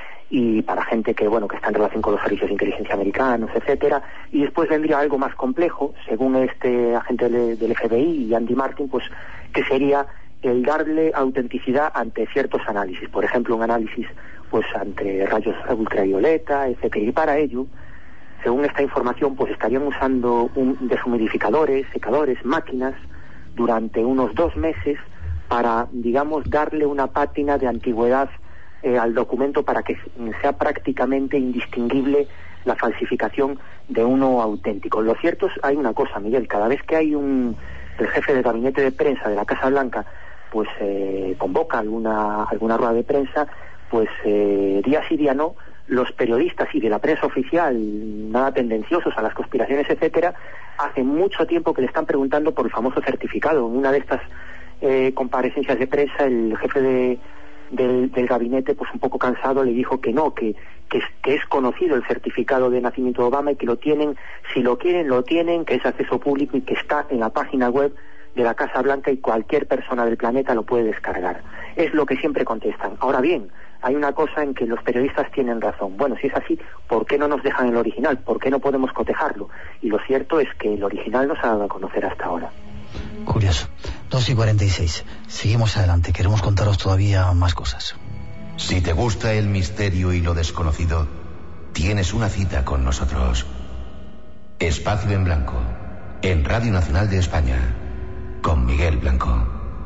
y para gente que está en relación con los servicios de inteligencia americanos, etcétera. Y después vendría algo más complejo, según este agente del FBI y Andy Martin, pues que sería el darle autenticidad ante ciertos análisis, por ejemplo un análisis pues ante rayos ultravioleta, etcétera. Y para ello, según esta información, pues estarían usando deshumidificadores, secadores, máquinas durante unos 2 meses para, darle una pátina de antigüedad al documento, para que sea prácticamente indistinguible la falsificación de uno auténtico. Lo cierto es, hay una cosa, Miguel, cada vez que hay el jefe del gabinete de prensa de la Casa Blanca pues convoca alguna rueda de prensa, pues día sí día no, los periodistas y de la prensa oficial, nada tendenciosos a las conspiraciones, etcétera, hace mucho tiempo que le están preguntando por el famoso certificado. En una de estas comparecencias de prensa, el jefe del gabinete, pues un poco cansado, le dijo que no, que es conocido el certificado de nacimiento de Obama y que lo tienen, si lo quieren, lo tienen, que es acceso público y que está en la página web de la Casa Blanca y cualquier persona del planeta lo puede descargar. Es lo que siempre contestan. Ahora bien, hay una cosa en que los periodistas tienen razón. Bueno, si es así, ¿por qué no nos dejan el original? ¿Por qué no podemos cotejarlo? Y lo cierto es que el original no se ha dado a conocer hasta ahora. Curioso. 2:46. Seguimos adelante. Queremos contaros todavía más cosas. Si te gusta el misterio y lo desconocido, tienes una cita con nosotros. Espacio en Blanco, en Radio Nacional de España, con Miguel Blanco.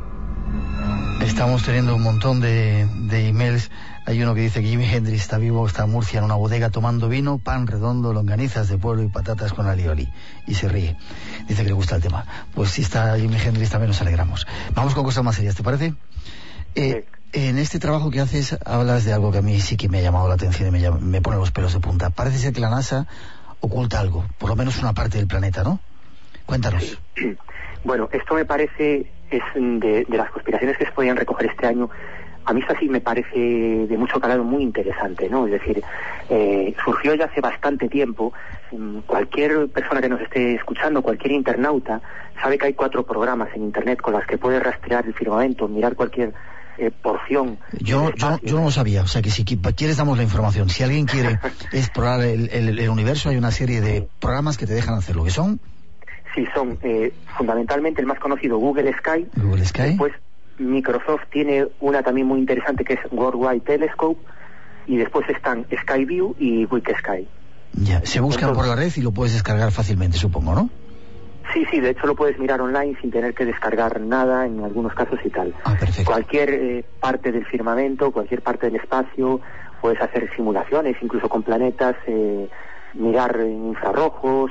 Estamos teniendo un montón de emails. Hay uno que dice que Jimi Hendrix está vivo, está en Murcia en una bodega tomando vino, pan redondo, longanizas de pueblo y patatas con alioli. Y se ríe. Dice que le gusta el tema. Pues si está Jimi Hendrix también nos alegramos. Vamos con cosas más serias, ¿te parece? En este trabajo que haces hablas de algo que a mí sí que me ha llamado la atención y me pone los pelos de punta. Parece ser que la NASA oculta algo, por lo menos una parte del planeta, ¿no? Cuéntanos. Bueno, esto me parece, es de las conspiraciones que se podían recoger este año. A mí esta sí me parece de mucho calado, muy interesante, ¿no? Es decir, surgió ya hace bastante tiempo. Cualquier persona que nos esté escuchando, cualquier internauta, sabe que hay 4 programas en Internet con las que puede rastrear el firmamento, mirar cualquier porción. Yo no lo sabía, o sea que si quieres damos la información. Si alguien quiere explorar el universo, hay una serie de programas que te dejan hacerlo. ¿Qué son? Sí, son fundamentalmente el más conocido Google Sky. Google Sky. Después Microsoft tiene una también muy interesante que es Worldwide Telescope, y después están Skyview y WikiSky. Ya, se buscan por la red y lo puedes descargar fácilmente, supongo, ¿no? Sí, de hecho lo puedes mirar online sin tener que descargar nada en algunos casos y tal. Ah, perfecto. Cualquier parte del firmamento, cualquier parte del espacio, puedes hacer simulaciones, incluso con planetas, mirar en infrarrojos,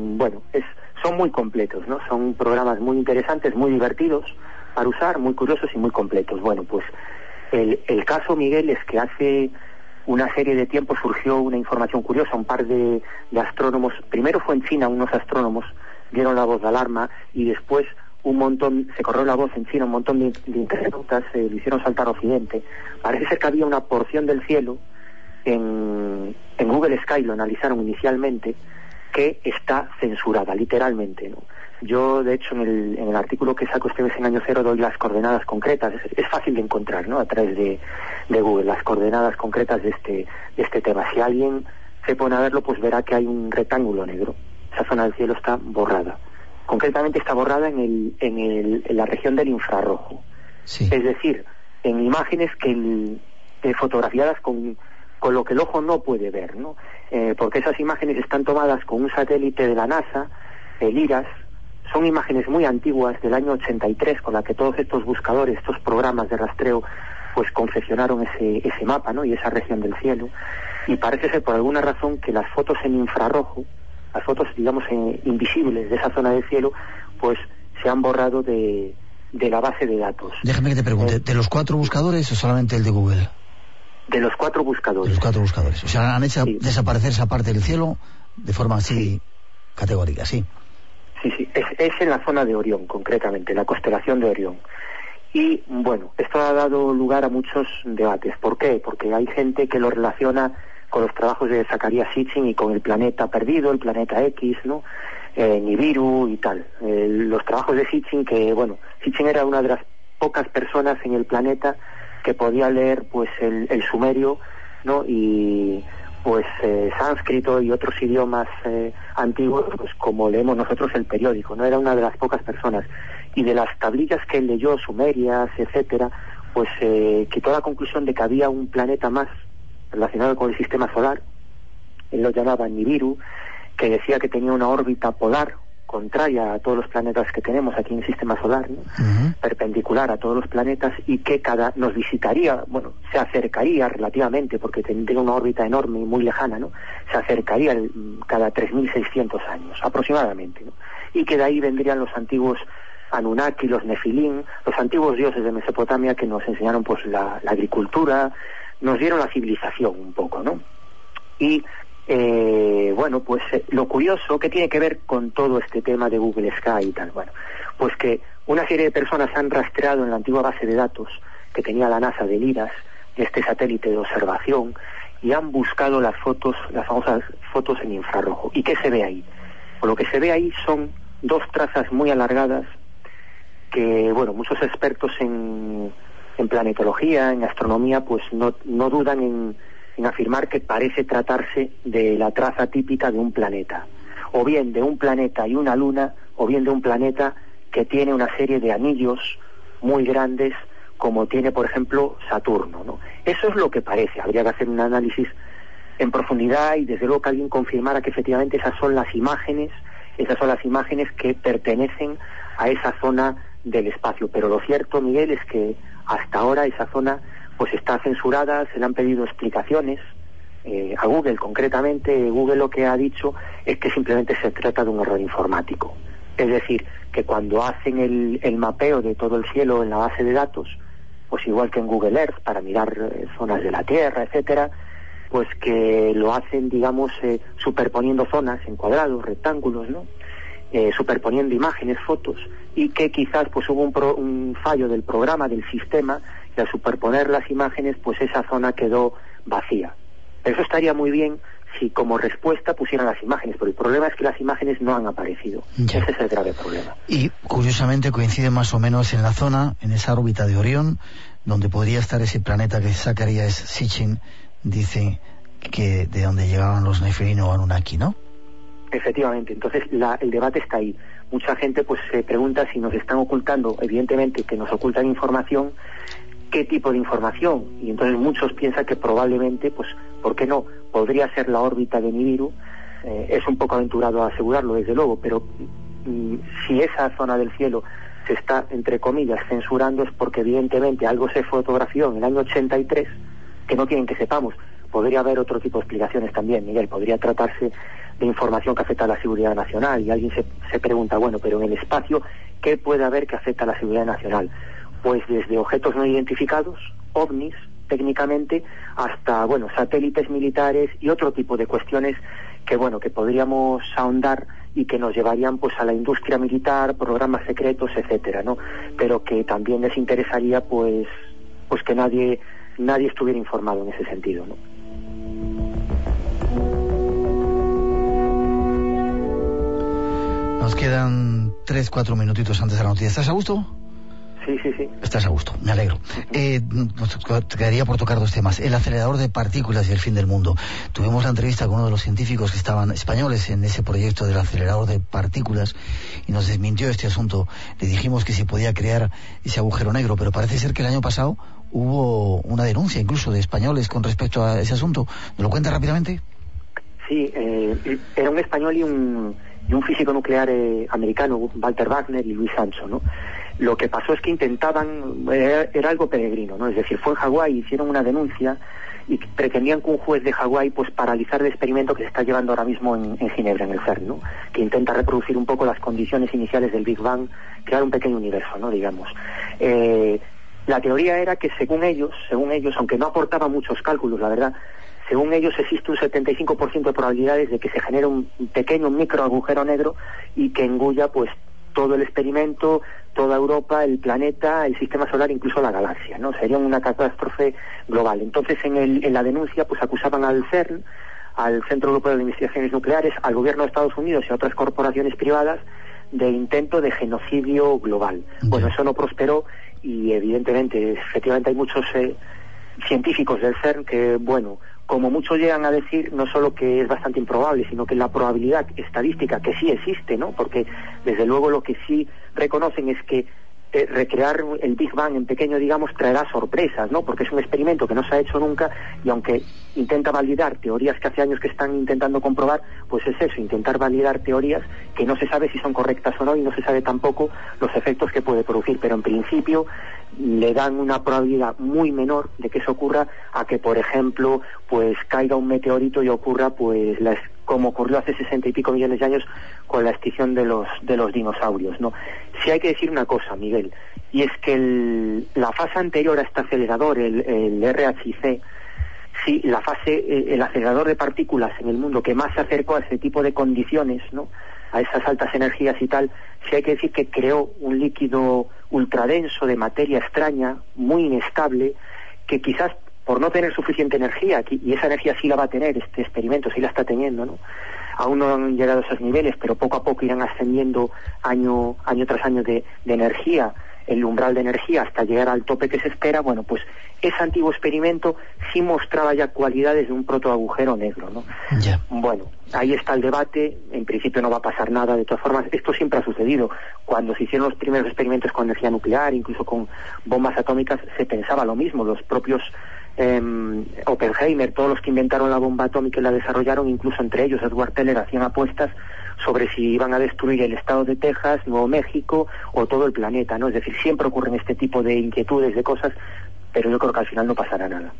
son muy completos, ¿no? Son programas muy interesantes, muy divertidos para usar, muy curiosos y muy completos. Bueno, pues el caso, Miguel, es que hace una serie de tiempo surgió una información curiosa. Un par de astrónomos, primero fue en China, unos astrónomos dieron la voz de alarma y después se corrió la voz en China, un montón de internautas lo hicieron saltar a Occidente. Parece ser que había una porción del cielo en Google Sky, lo analizaron inicialmente, que está censurada, literalmente, ¿no? Yo, de hecho, en el artículo que saco este mes en Año Cero doy las coordenadas concretas. Es fácil de encontrar, ¿no?, a través de Google, las coordenadas concretas de este tema. Si alguien se pone a verlo, pues verá que hay un rectángulo negro. Esa zona del cielo está borrada. Concretamente está borrada en la región del infrarrojo. Sí. Es decir, en imágenes fotografiadas con lo que el ojo no puede ver, ¿no? Porque esas imágenes están tomadas con un satélite de la NASA, el IRAS. Son imágenes muy antiguas, del año 83, con la que todos estos buscadores, estos programas de rastreo, pues confeccionaron ese mapa, ¿no?, y esa región del cielo. Y parece ser, por alguna razón, que las fotos en infrarrojo, las fotos, digamos, invisibles de esa zona del cielo, pues se han borrado de la base de datos. Déjame que te pregunte, ¿de los 4 buscadores o solamente el de Google? De los 4 buscadores. De los 4 buscadores. O sea, han hecho desaparecer esa parte del cielo de forma así categórica, sí. Sí, es en la zona de Orión, concretamente, la constelación de Orión. Y, bueno, esto ha dado lugar a muchos debates. ¿Por qué? Porque hay gente que lo relaciona con los trabajos de Zecharia Sitchin y con el planeta perdido, el planeta X, ¿no?, Nibiru y tal. Los trabajos de Sitchin, que, bueno, Sitchin era una de las pocas personas en el planeta que podía leer, pues, el sumerio, ¿no?, y pues sánscrito y otros idiomas antiguos, pues como leemos nosotros el periódico, ¿no? Era una de las pocas personas. Y de las tablillas que él leyó, sumerias, etcétera, pues quitó la conclusión de que había un planeta más relacionado con el sistema solar. Él lo llamaba Nibiru, que decía que tenía una órbita polar contraria a todos los planetas que tenemos aquí en el sistema solar, ¿no? Uh-huh. Perpendicular a todos los planetas, y que nos visitaría, bueno, se acercaría relativamente, porque tendría una órbita enorme y muy lejana, ¿no? Se acercaría cada 3.600 años aproximadamente, ¿no? Y que de ahí vendrían los antiguos Anunnaki, los Nefilim, los antiguos dioses de Mesopotamia, que nos enseñaron, pues, la agricultura, nos dieron la civilización un poco, ¿no? Y bueno, pues lo curioso, ¿qué tiene que ver con todo este tema de Google Sky y tal? Bueno, pues que una serie de personas han rastreado en la antigua base de datos que tenía la NASA del IRAS, este satélite de observación, y han buscado las famosas fotos en infrarrojo. ¿Y qué se ve ahí? Pues lo que se ve ahí son dos trazas muy alargadas que, bueno, muchos expertos en planetología, en astronomía, pues no dudan en afirmar que parece tratarse de la traza típica de un planeta, o bien de un planeta y una luna, o bien de un planeta que tiene una serie de anillos muy grandes, como tiene, por ejemplo, Saturno, ¿no? Eso es lo que parece. Habría que hacer un análisis en profundidad y desde luego que alguien confirmara que efectivamente esas son las imágenes que pertenecen a esa zona del espacio. Pero lo cierto, Miguel, es que hasta ahora esa zona pues está censurada, se le han pedido explicaciones a Google concretamente. Google lo que ha dicho es que simplemente se trata de un error informático. Es decir, que cuando hacen el mapeo de todo el cielo en la base de datos, pues igual que en Google Earth, para mirar zonas de la Tierra, etcétera, pues que lo hacen, digamos, superponiendo zonas en cuadrados, rectángulos, ¿no? Superponiendo imágenes, fotos, y que quizás pues hubo un fallo del programa, del sistema, y al superponer las imágenes, pues esa zona quedó vacía. Eso estaría muy bien si como respuesta pusieran las imágenes, pero el problema es que las imágenes no han aparecido. Ya. Ese es el grave problema. Y curiosamente coincide más o menos en la zona, en esa órbita de Orión, donde podría estar ese planeta que Zacarías Sitchin dice que de donde llegaban los Nefelim o Anunnaki, ¿no? Efectivamente, entonces el debate está ahí. Mucha gente pues se pregunta si nos están ocultando, evidentemente que nos ocultan información, ¿qué tipo de información? Y entonces muchos piensan que probablemente, pues, ¿por qué no? Podría ser la órbita de Nibiru. Es un poco aventurado asegurarlo, desde luego, pero si esa zona del cielo se está, entre comillas, censurando, es porque evidentemente algo se fotografió en el año 83, que no quieren que sepamos. Podría haber otro tipo de explicaciones también, Miguel. Podría tratarse de información que afecta a la seguridad nacional, y alguien se pregunta, bueno, pero en el espacio, ¿qué puede haber que afecta a la seguridad nacional? Pues desde objetos no identificados, ovnis, técnicamente, hasta, bueno, satélites militares y otro tipo de cuestiones que, bueno, que podríamos ahondar y que nos llevarían pues a la industria militar, programas secretos, etcétera, ¿no? Pero que también les interesaría pues que nadie estuviera informado en ese sentido, ¿no? Nos quedan 3-4 minutitos antes de la noticia. ¿Estás a gusto? Sí. Estás a gusto, me alegro. Nos quedaría por tocar dos temas. El acelerador de partículas y el fin del mundo. Tuvimos la entrevista con uno de los científicos que estaban españoles en ese proyecto del acelerador de partículas y nos desmintió este asunto. Le dijimos que se podía crear ese agujero negro, pero parece ser que el año pasado hubo una denuncia incluso de españoles con respecto a ese asunto. ¿Me lo cuenta rápidamente? Sí, era un español y un físico nuclear americano, Walter Wagner y Luis Sancho, ¿no? Lo que pasó es que intentaban, era algo peregrino, ¿no? Es decir, fue en Hawái, hicieron una denuncia y pretendían que un juez de Hawái pues paralizar el experimento que se está llevando ahora mismo en Ginebra, en el CERN, ¿no? Que intenta reproducir un poco las condiciones iniciales del Big Bang, crear un pequeño universo, ¿no? Digamos. La teoría era que según ellos, aunque no aportaba muchos cálculos, la verdad, según ellos existe un 75% de probabilidades de que se genere un pequeño micro agujero negro y que engulla pues todo el experimento, toda Europa, el planeta, el sistema solar, incluso la galaxia, ¿no? Sería una catástrofe global. Entonces en la denuncia pues acusaban al CERN, al Centro Europeo de Investigaciones Nucleares, al gobierno de Estados Unidos y a otras corporaciones privadas de intento de genocidio global. Bueno, eso no prosperó y evidentemente, efectivamente hay muchos científicos del CERN que, bueno, como muchos llegan a decir, no solo que es bastante improbable, sino que la probabilidad estadística que sí existe, ¿no? Porque desde luego lo que sí reconocen es que recrear el Big Bang en pequeño, digamos, traerá sorpresas, ¿no? Porque es un experimento que no se ha hecho nunca y aunque intenta validar teorías que hace años que están intentando comprobar, pues es eso, intentar validar teorías que no se sabe si son correctas o no y no se sabe tampoco los efectos que puede producir, pero en principio le dan una probabilidad muy menor de que eso ocurra a que, por ejemplo, pues caiga un meteorito y ocurra pues como ocurrió hace 60 y pico millones de años con la extinción de los dinosaurios, ¿no? Sí hay que decir una cosa, Miguel, y es que la fase anterior a este acelerador, el RHIC, sí, el acelerador de partículas en el mundo que más se acercó a ese tipo de condiciones, ¿no? A esas altas energías y tal, sí hay que decir que creó un líquido ultradenso de materia extraña, muy inestable, que quizás por no tener suficiente energía, y esa energía sí la va a tener, este experimento sí la está teniendo, ¿no? Aún no han llegado a esos niveles, pero poco a poco irán ascendiendo año tras año de energía, el umbral de energía, hasta llegar al tope que se espera. Bueno, pues ese antiguo experimento sí mostraba ya cualidades de un protoagujero negro, ¿no? Yeah. Bueno, ahí está el debate. En principio no va a pasar nada. De todas formas, esto siempre ha sucedido. Cuando se hicieron los primeros experimentos con energía nuclear, incluso con bombas atómicas, se pensaba lo mismo. Los propios Oppenheimer, todos los que inventaron la bomba atómica y la desarrollaron, incluso entre ellos Edward Teller, hacían apuestas sobre si iban a destruir el estado de Texas, Nuevo México o todo el planeta, ¿no? Es decir, siempre ocurren este tipo de inquietudes, de cosas, pero yo creo que al final no pasará nada.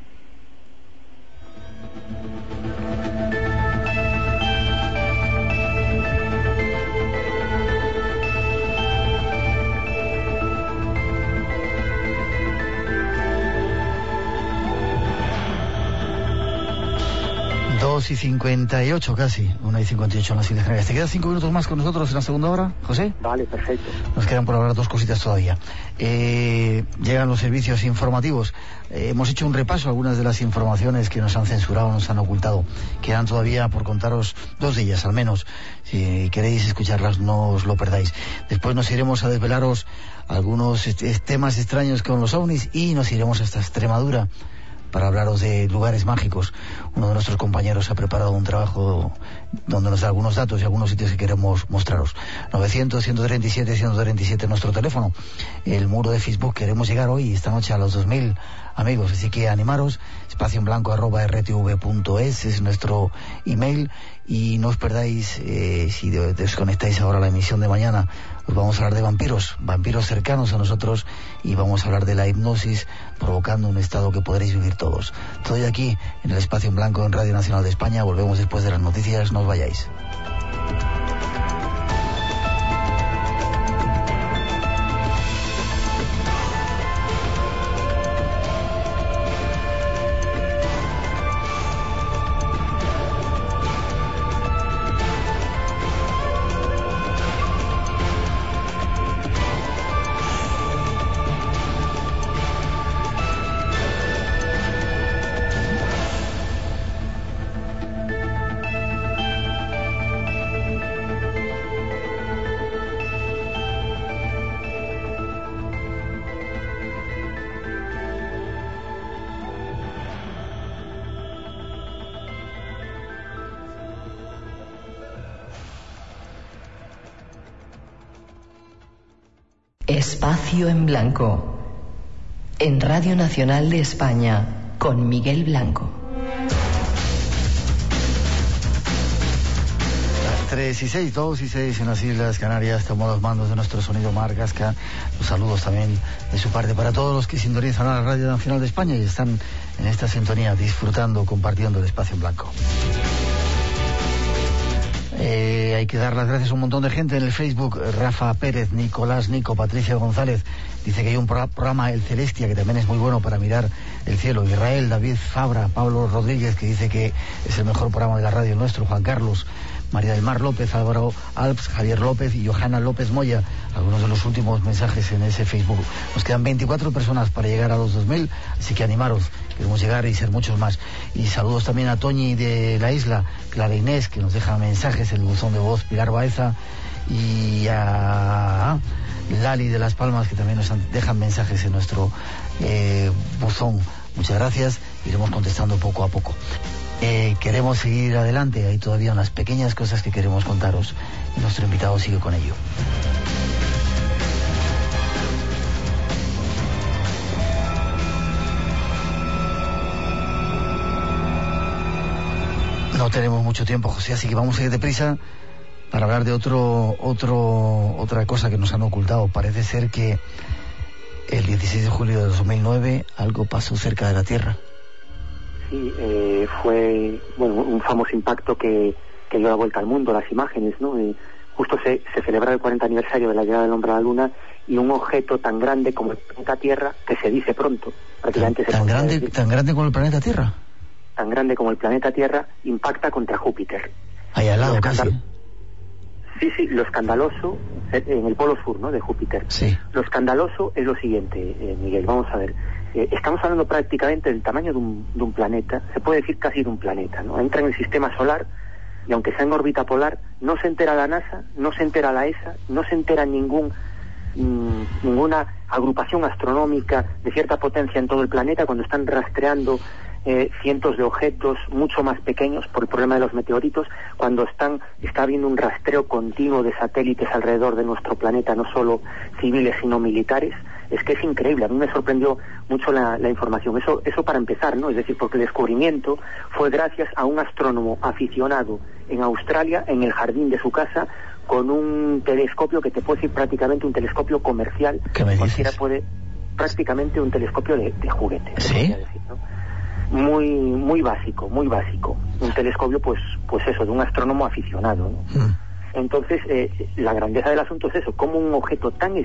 Y 58 casi, 1:58 en las Islas Canarias. ¿Te quedas 5 minutos más con nosotros en la segunda hora, José? Vale, perfecto. Nos quedan por hablar 2 cositas todavía. Llegan los servicios informativos. Hemos hecho un repaso a algunas de las informaciones que nos han censurado, nos han ocultado. Quedan todavía por contaros 2 de ellas, al menos. Si queréis escucharlas, no os lo perdáis. Después nos iremos a desvelaros algunos temas extraños con los ovnis y nos iremos hasta Extremadura para hablaros de lugares mágicos. Uno de nuestros compañeros ha preparado un trabajo donde nos da algunos datos y algunos sitios que queremos mostraros. 900-137-137 nuestro teléfono. El muro de Facebook, queremos llegar hoy, esta noche, a los 2000 amigos, así que animaros. espacio_en_blanco@rtv.es es nuestro email, y no os perdáis, si desconectáis ahora la emisión de mañana, os vamos a hablar de vampiros cercanos a nosotros, y vamos a hablar de la hipnosis provocando un estado que podréis vivir todos. Todo aquí en el Espacio en Blanco en Radio Nacional de España. Volvemos después de las noticias, no os vayáis. Espacio en Blanco, en Radio Nacional de España, con Miguel Blanco. 3:06, 2:06 en las Islas Canarias. Tomamos los mandos de nuestro sonido Mar Gasca. Los saludos también de su parte para todos los que sintonizan a la Radio Nacional de España y están en esta sintonía disfrutando, compartiendo el Espacio en Blanco. Hay que dar las gracias a un montón de gente en el Facebook. Rafa Pérez, Nicolás Nico, Patricia González. Dice que hay un programa, El Celestia, que también es muy bueno para mirar el cielo. Israel, David Fabra, Pablo Rodríguez, que dice que es el mejor programa de la radio nuestro. Juan Carlos, María del Mar López, Álvaro Alps, Javier López y Johanna López Moya. Algunos de los últimos mensajes en ese Facebook. Nos quedan 24 personas para llegar a los 2000, así que animaros. Queremos llegar y ser muchos más. Y saludos también a Toñi de la isla, Clara Inés, que nos deja mensajes en el buzón de voz, Pilar Baeza, y a Lali de Las Palmas, que también nos dejan mensajes en nuestro buzón. Muchas gracias. Iremos contestando poco a poco. Queremos seguir adelante. Hay todavía unas pequeñas cosas que queremos contaros y nuestro invitado sigue con ello. No tenemos mucho tiempo, José, así que vamos a ir deprisa para hablar de otra cosa que nos han ocultado. Parece ser que el 16 de julio de 2009 algo pasó cerca de la Tierra. Sí, fue un famoso impacto que dio la vuelta al mundo, las imágenes, ¿no? Justo se celebra el 40 aniversario de la llegada del hombre a la Luna, y un objeto tan grande como el planeta Tierra, que se dice pronto, prácticamente ¿Tan grande como el planeta Tierra? Tan grande como el planeta Tierra, impacta contra Júpiter. Ahí al lado casi. Sí, lo escandaloso, en el polo sur, ¿no?, de Júpiter. Sí. Lo escandaloso es lo siguiente, Miguel, vamos a ver. Estamos hablando prácticamente del tamaño de un planeta, se puede decir casi de un planeta, ¿no? Entra en el sistema solar y aunque sea en órbita polar, no se entera la NASA, no se entera la ESA, no se entera ninguna agrupación astronómica de cierta potencia en todo el planeta cuando están rastreando cientos de objetos mucho más pequeños por el problema de los meteoritos, cuando está habiendo un rastreo continuo de satélites alrededor de nuestro planeta, no solo civiles sino militares. Es que es increíble, a mí me sorprendió mucho la información, eso para empezar, ¿no? Es decir, porque el descubrimiento fue gracias a un astrónomo aficionado en Australia, en el jardín de su casa, con un telescopio que te puede decir prácticamente un telescopio comercial, cualquiera puede, prácticamente un telescopio de juguete, ¿sí? Decir, ¿no? Muy básico, un telescopio pues eso, de un astrónomo aficionado, ¿no? Entonces la grandeza del asunto es eso, cómo un objeto tan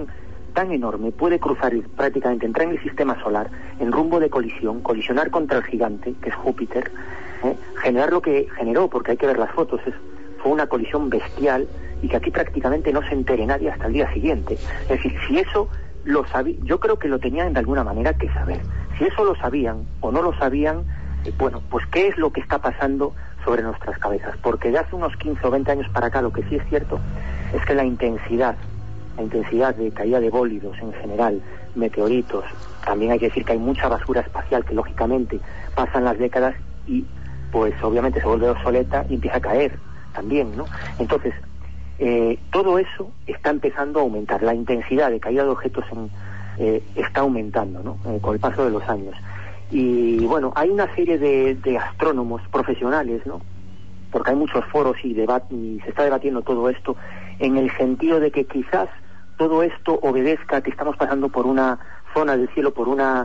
enorme puede cruzar y prácticamente entrar en el sistema solar en rumbo de colisionar contra el gigante que es Júpiter, generar lo que generó, porque hay que ver las fotos, fue una colisión bestial y que aquí prácticamente no se entere nadie hasta el día siguiente. Es decir, si eso lo sabía, yo creo que lo tenían de alguna manera que saber. Si eso lo sabían o no lo sabían, bueno, pues ¿qué es lo que está pasando sobre nuestras cabezas? Porque de hace unos 15 o 20 años para acá lo que sí es cierto es que la intensidad de caída de bólidos en general, meteoritos, también hay que decir que hay mucha basura espacial que lógicamente pasan las décadas y pues obviamente se vuelve obsoleta y empieza a caer también, ¿no? Entonces, todo eso está empezando a aumentar, la intensidad de caída de objetos está aumentando, ¿no? Con el paso de los años. Y bueno, hay una serie de astrónomos profesionales, ¿no? Porque hay muchos foros y se está debatiendo todo esto en el sentido de que quizás todo esto obedezca a que estamos pasando por una zona del cielo, por una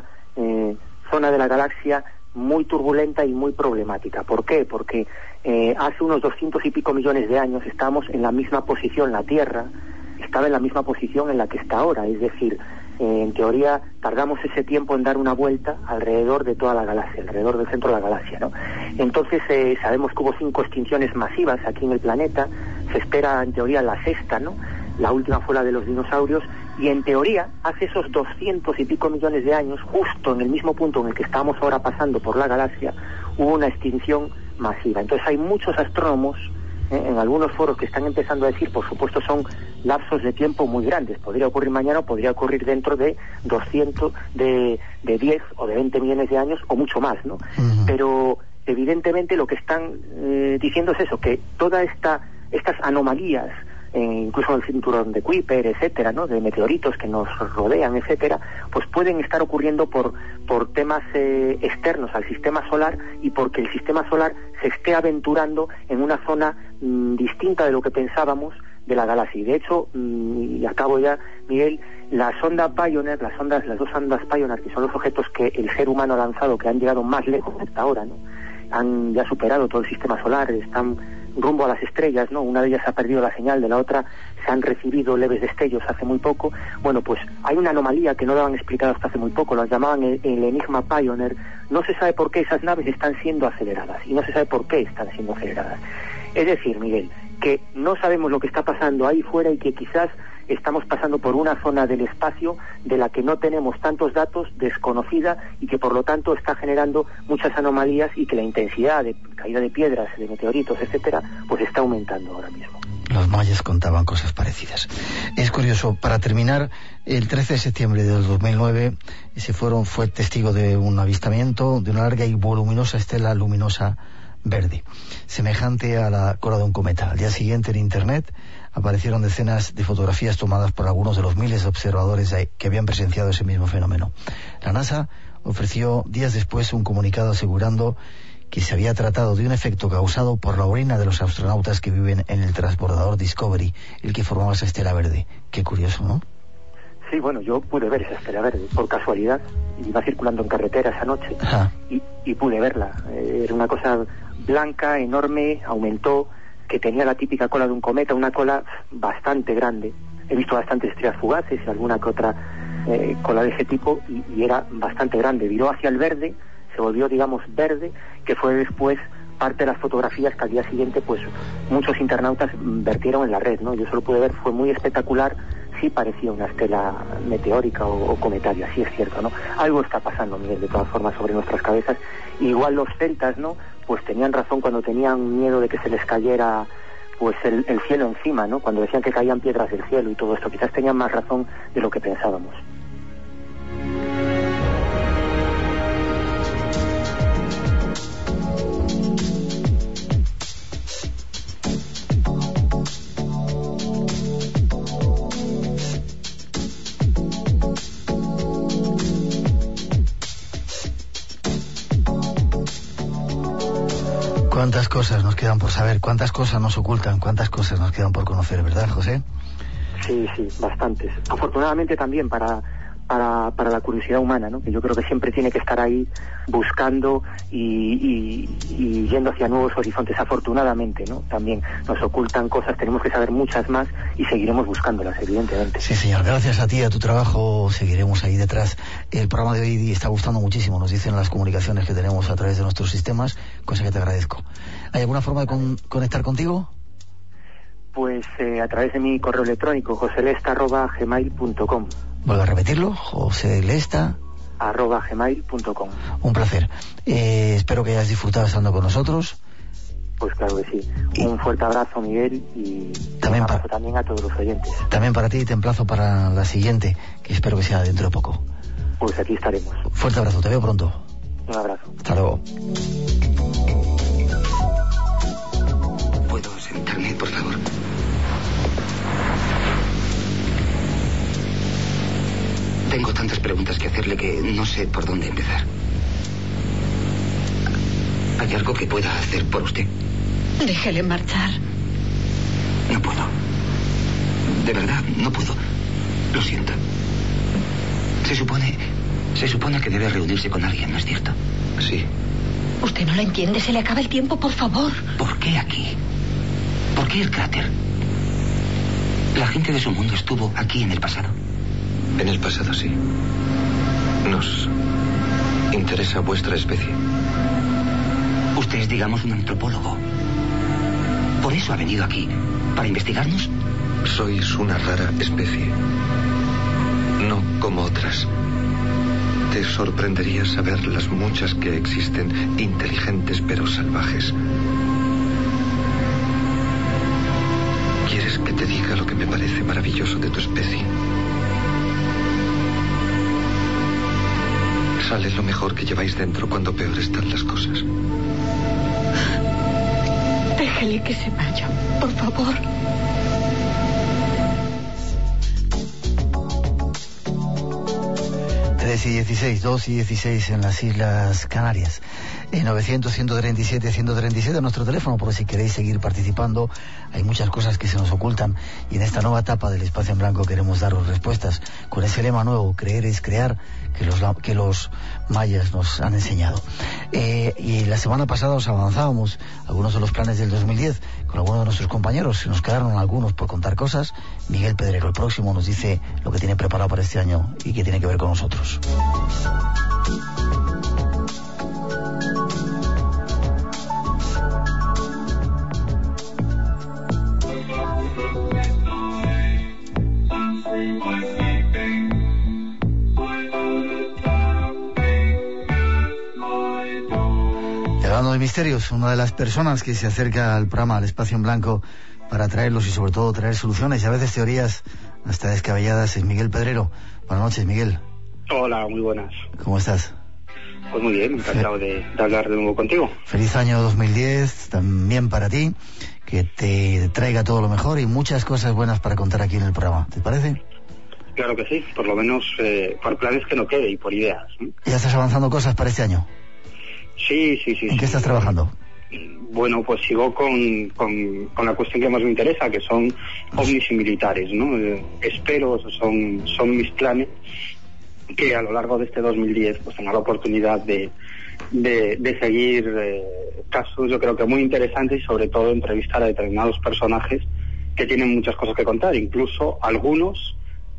zona de la galaxia muy turbulenta y muy problemática. ¿Por qué? Porque hace unos 200 y pico millones de años estábamos en la misma posición, la Tierra estaba en la misma posición en la que está ahora, es decir, en teoría tardamos ese tiempo en dar una vuelta alrededor de toda la galaxia, alrededor del centro de la galaxia, ¿no? Entonces sabemos que hubo 5 extinciones masivas aquí en el planeta, se espera en teoría la sexta, ¿no? La última fue la de los dinosaurios, y en teoría hace esos 200 y pico millones de años, justo en el mismo punto en el que estamos ahora pasando por la galaxia, hubo una extinción masiva. Entonces hay muchos astrónomos en algunos foros que están empezando a decir, por supuesto son lapsos de tiempo muy grandes, podría ocurrir mañana o podría ocurrir dentro de 200, de 10 o de 20 millones de años o mucho más, ¿no? Uh-huh. Pero evidentemente lo que están diciendo es eso, que todas estas anomalías, incluso en el cinturón de Kuiper, etcétera, ¿no?, de meteoritos que nos rodean, etcétera, pues pueden estar ocurriendo por temas externos al sistema solar y porque el sistema solar se esté aventurando en una zona distinta de lo que pensábamos de la galaxia. Y de hecho, y acabo ya, Miguel, la sonda Pioneer, las dos sondas Pioneer, que son los objetos que el ser humano ha lanzado, que han llegado más lejos hasta ahora, ¿no?, han ya superado todo el sistema solar, están rumbo a las estrellas, ¿no? Una de ellas ha perdido la señal, de la otra se han recibido leves destellos hace muy poco. Bueno, pues hay una anomalía que no daban explicado hasta hace muy poco, las llamaban el Enigma Pioneer. No se sabe por qué esas naves están siendo aceleradas y no se sabe por qué están siendo aceleradas. Es decir, Miguel, que no sabemos lo que está pasando ahí fuera y que quizás estamos pasando por una zona del espacio de la que no tenemos tantos datos, desconocida, y que por lo tanto está generando muchas anomalías y que la intensidad de caída de piedras, de meteoritos, etcétera, pues está aumentando ahora mismo. Los mayas contaban cosas parecidas. Es curioso, para terminar, el 13 de septiembre del 2009 fue testigo de un avistamiento de una larga y voluminosa estela luminosa verde, semejante a la cola de un cometa. Al día siguiente en Internet aparecieron decenas de fotografías tomadas por algunos de los miles de observadores que habían presenciado ese mismo fenómeno. La NASA ofreció días después un comunicado asegurando que se había tratado de un efecto causado por la orina de los astronautas que viven en el transbordador Discovery, el que formaba esa estela verde. Qué curioso, ¿no? Sí, bueno, yo pude ver esa estela verde por casualidad, iba circulando en carretera esa noche y pude verla. Era una cosa blanca, enorme, aumentó, que tenía la típica cola de un cometa, una cola bastante grande. He visto bastantes estrellas fugaces y alguna que otra cola de ese tipo, y era bastante grande. Viró hacia el verde, se volvió, digamos, verde, que fue después parte de las fotografías que al día siguiente pues muchos internautas vertieron en la red, ¿no? Yo solo pude ver, fue muy espectacular, sí parecía una estela meteórica o cometaria, sí es cierto, ¿no? Algo está pasando, Miguel, de todas formas, sobre nuestras cabezas. Igual los celtas, ¿no? Pues tenían razón cuando tenían miedo de que se les cayera pues el cielo encima, ¿no? Cuando decían que caían piedras del cielo y todo esto, quizás tenían más razón de lo que pensábamos. Cuántas cosas nos quedan por saber, cuántas cosas nos ocultan, cuántas cosas nos quedan por conocer, ¿verdad, José? Sí, bastantes. Afortunadamente también para la curiosidad humana, ¿no? Que yo creo que siempre tiene que estar ahí buscando y yendo hacia nuevos horizontes. Afortunadamente, ¿no? También nos ocultan cosas, tenemos que saber muchas más y seguiremos buscándolas, evidentemente. Sí, señor. Gracias a ti, a tu trabajo, seguiremos ahí detrás. El programa de hoy está gustando muchísimo, nos dicen las comunicaciones que tenemos a través de nuestros sistemas, cosa que te agradezco. ¿Hay alguna forma de conectar contigo? Pues a través de mi correo electrónico, joselesta@gmail.com. Vuelvo a repetirlo, joselesta @gmail.com. Un placer. Espero que hayas disfrutado estando con nosotros. Pues claro que sí. Un fuerte abrazo, Miguel, y también un abrazo también a todos los oyentes. También para ti, te emplazo para la siguiente, que espero que sea dentro de poco. Pues aquí estaremos. Fuerte abrazo, te veo pronto. Un abrazo. Hasta luego. ¿Puedo sentarme, por favor? Tengo tantas preguntas que hacerle que no sé por dónde empezar. ¿Hay algo que pueda hacer por usted? Déjele marchar. No puedo. De verdad, no puedo. Lo siento. Se supone que debe reunirse con alguien, ¿no es cierto? Sí. Usted no lo entiende, se le acaba el tiempo, por favor. ¿Por qué aquí? ¿Por qué el cráter? ¿La gente de su mundo estuvo aquí en el pasado? En el pasado, sí. Nos interesa vuestra especie. Usted es, digamos, un antropólogo. ¿Por eso ha venido aquí? ¿Para investigarnos? Sois una rara especie. No como otras. Te sorprendería saber las muchas que existen, inteligentes pero salvajes. ¿Quieres que te diga lo que me parece maravilloso de tu especie? Sale lo mejor que lleváis dentro cuando peor están las cosas. Déjele que se vaya, por favor. Y 16, 2 y 16 en las Islas Canarias. 900-137-137 nuestro teléfono, por si queréis seguir participando. Hay muchas cosas que se nos ocultan y en esta nueva etapa del Espacio en Blanco queremos daros respuestas con ese lema nuevo, creer es crear, que los mayas nos han enseñado. Y la semana pasada os avanzábamos algunos de los planes del 2010 con algunos de nuestros compañeros. Se nos quedaron algunos por contar cosas. Miguel Pedrero, el próximo, nos dice lo que tiene preparado para este año y que tiene que ver con nosotros. Hablando de misterios, una de las personas que se acerca al programa, al Espacio en Blanco, para traerlos y sobre todo traer soluciones y a veces teorías hasta descabelladas, es Miguel Pedrero. Buenas noches, Miguel. Hola, muy buenas. ¿Cómo estás? Pues muy bien, encantado de hablar de nuevo contigo. Feliz año 2010 también para ti, que te traiga todo lo mejor y muchas cosas buenas para contar aquí en el programa. ¿Te parece? Claro que sí, por lo menos por planes que no quede y por ideas. ¿Ya estás avanzando cosas para este año? Sí. ¿En qué estás trabajando? Bueno, pues sigo con la cuestión que más me interesa, que son ovnis y militares, ¿no? Espero, son mis planes, que a lo largo de este 2010 pues tenga la oportunidad de seguir casos, yo creo que muy interesantes, y sobre todo entrevistar a determinados personajes que tienen muchas cosas que contar, incluso algunos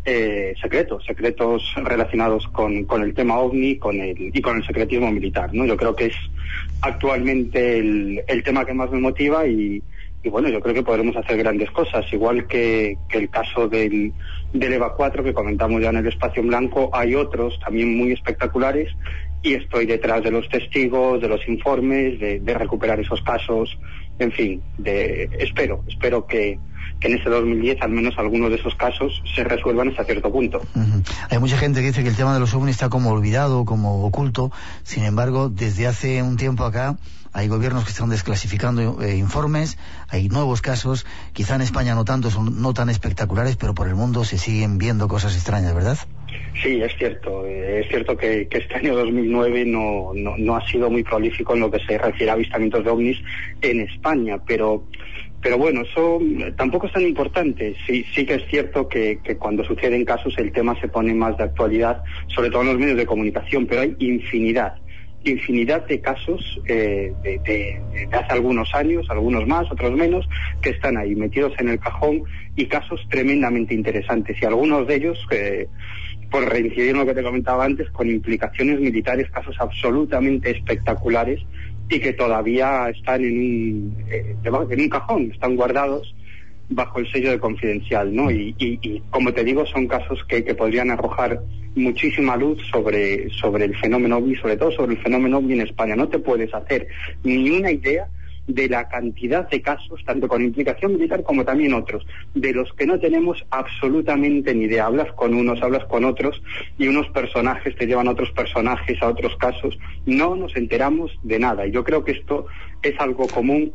secretos relacionados con el tema OVNI y con el secretismo militar, ¿no? Yo creo que es actualmente el tema que más me motiva y bueno, yo creo que podremos hacer grandes cosas, igual que el caso del EVA 4 que comentamos ya en el Espacio en Blanco. Hay otros también muy espectaculares y estoy detrás de los testigos, de los informes, de recuperar esos casos, en fin, espero que en este 2010 al menos algunos de esos casos se resuelvan hasta cierto punto. Hay mucha gente que dice que el tema de los OVNI está como olvidado, como oculto. Sin embargo, desde hace un tiempo acá hay gobiernos que están desclasificando informes, hay nuevos casos, quizá en España no tanto, son no tan espectaculares, pero por el mundo se siguen viendo cosas extrañas, ¿verdad? Sí, es cierto que este año 2009 no ha sido muy prolífico en lo que se refiere a avistamientos de ovnis en España, pero bueno, eso tampoco es tan importante. Sí que es cierto que cuando suceden casos el tema se pone más de actualidad, sobre todo en los medios de comunicación, pero hay infinidad de casos de hace algunos años, algunos más, otros menos, que están ahí metidos en el cajón, y casos tremendamente interesantes, y algunos de ellos, por reincidir en lo que te comentaba antes, con implicaciones militares, casos absolutamente espectaculares y que todavía están en un cajón, están guardados bajo el sello de confidencial, ¿no? Y como te digo, son casos que podrían arrojar muchísima luz sobre el fenómeno OVNI, sobre todo sobre el fenómeno OVNI en España. No te puedes hacer ni una idea de la cantidad de casos, tanto con implicación militar como también otros, de los que no tenemos absolutamente ni idea. Hablas con unos, hablas con otros, y unos personajes te llevan a otros personajes, a otros casos. No nos enteramos de nada. Y yo creo que esto es algo común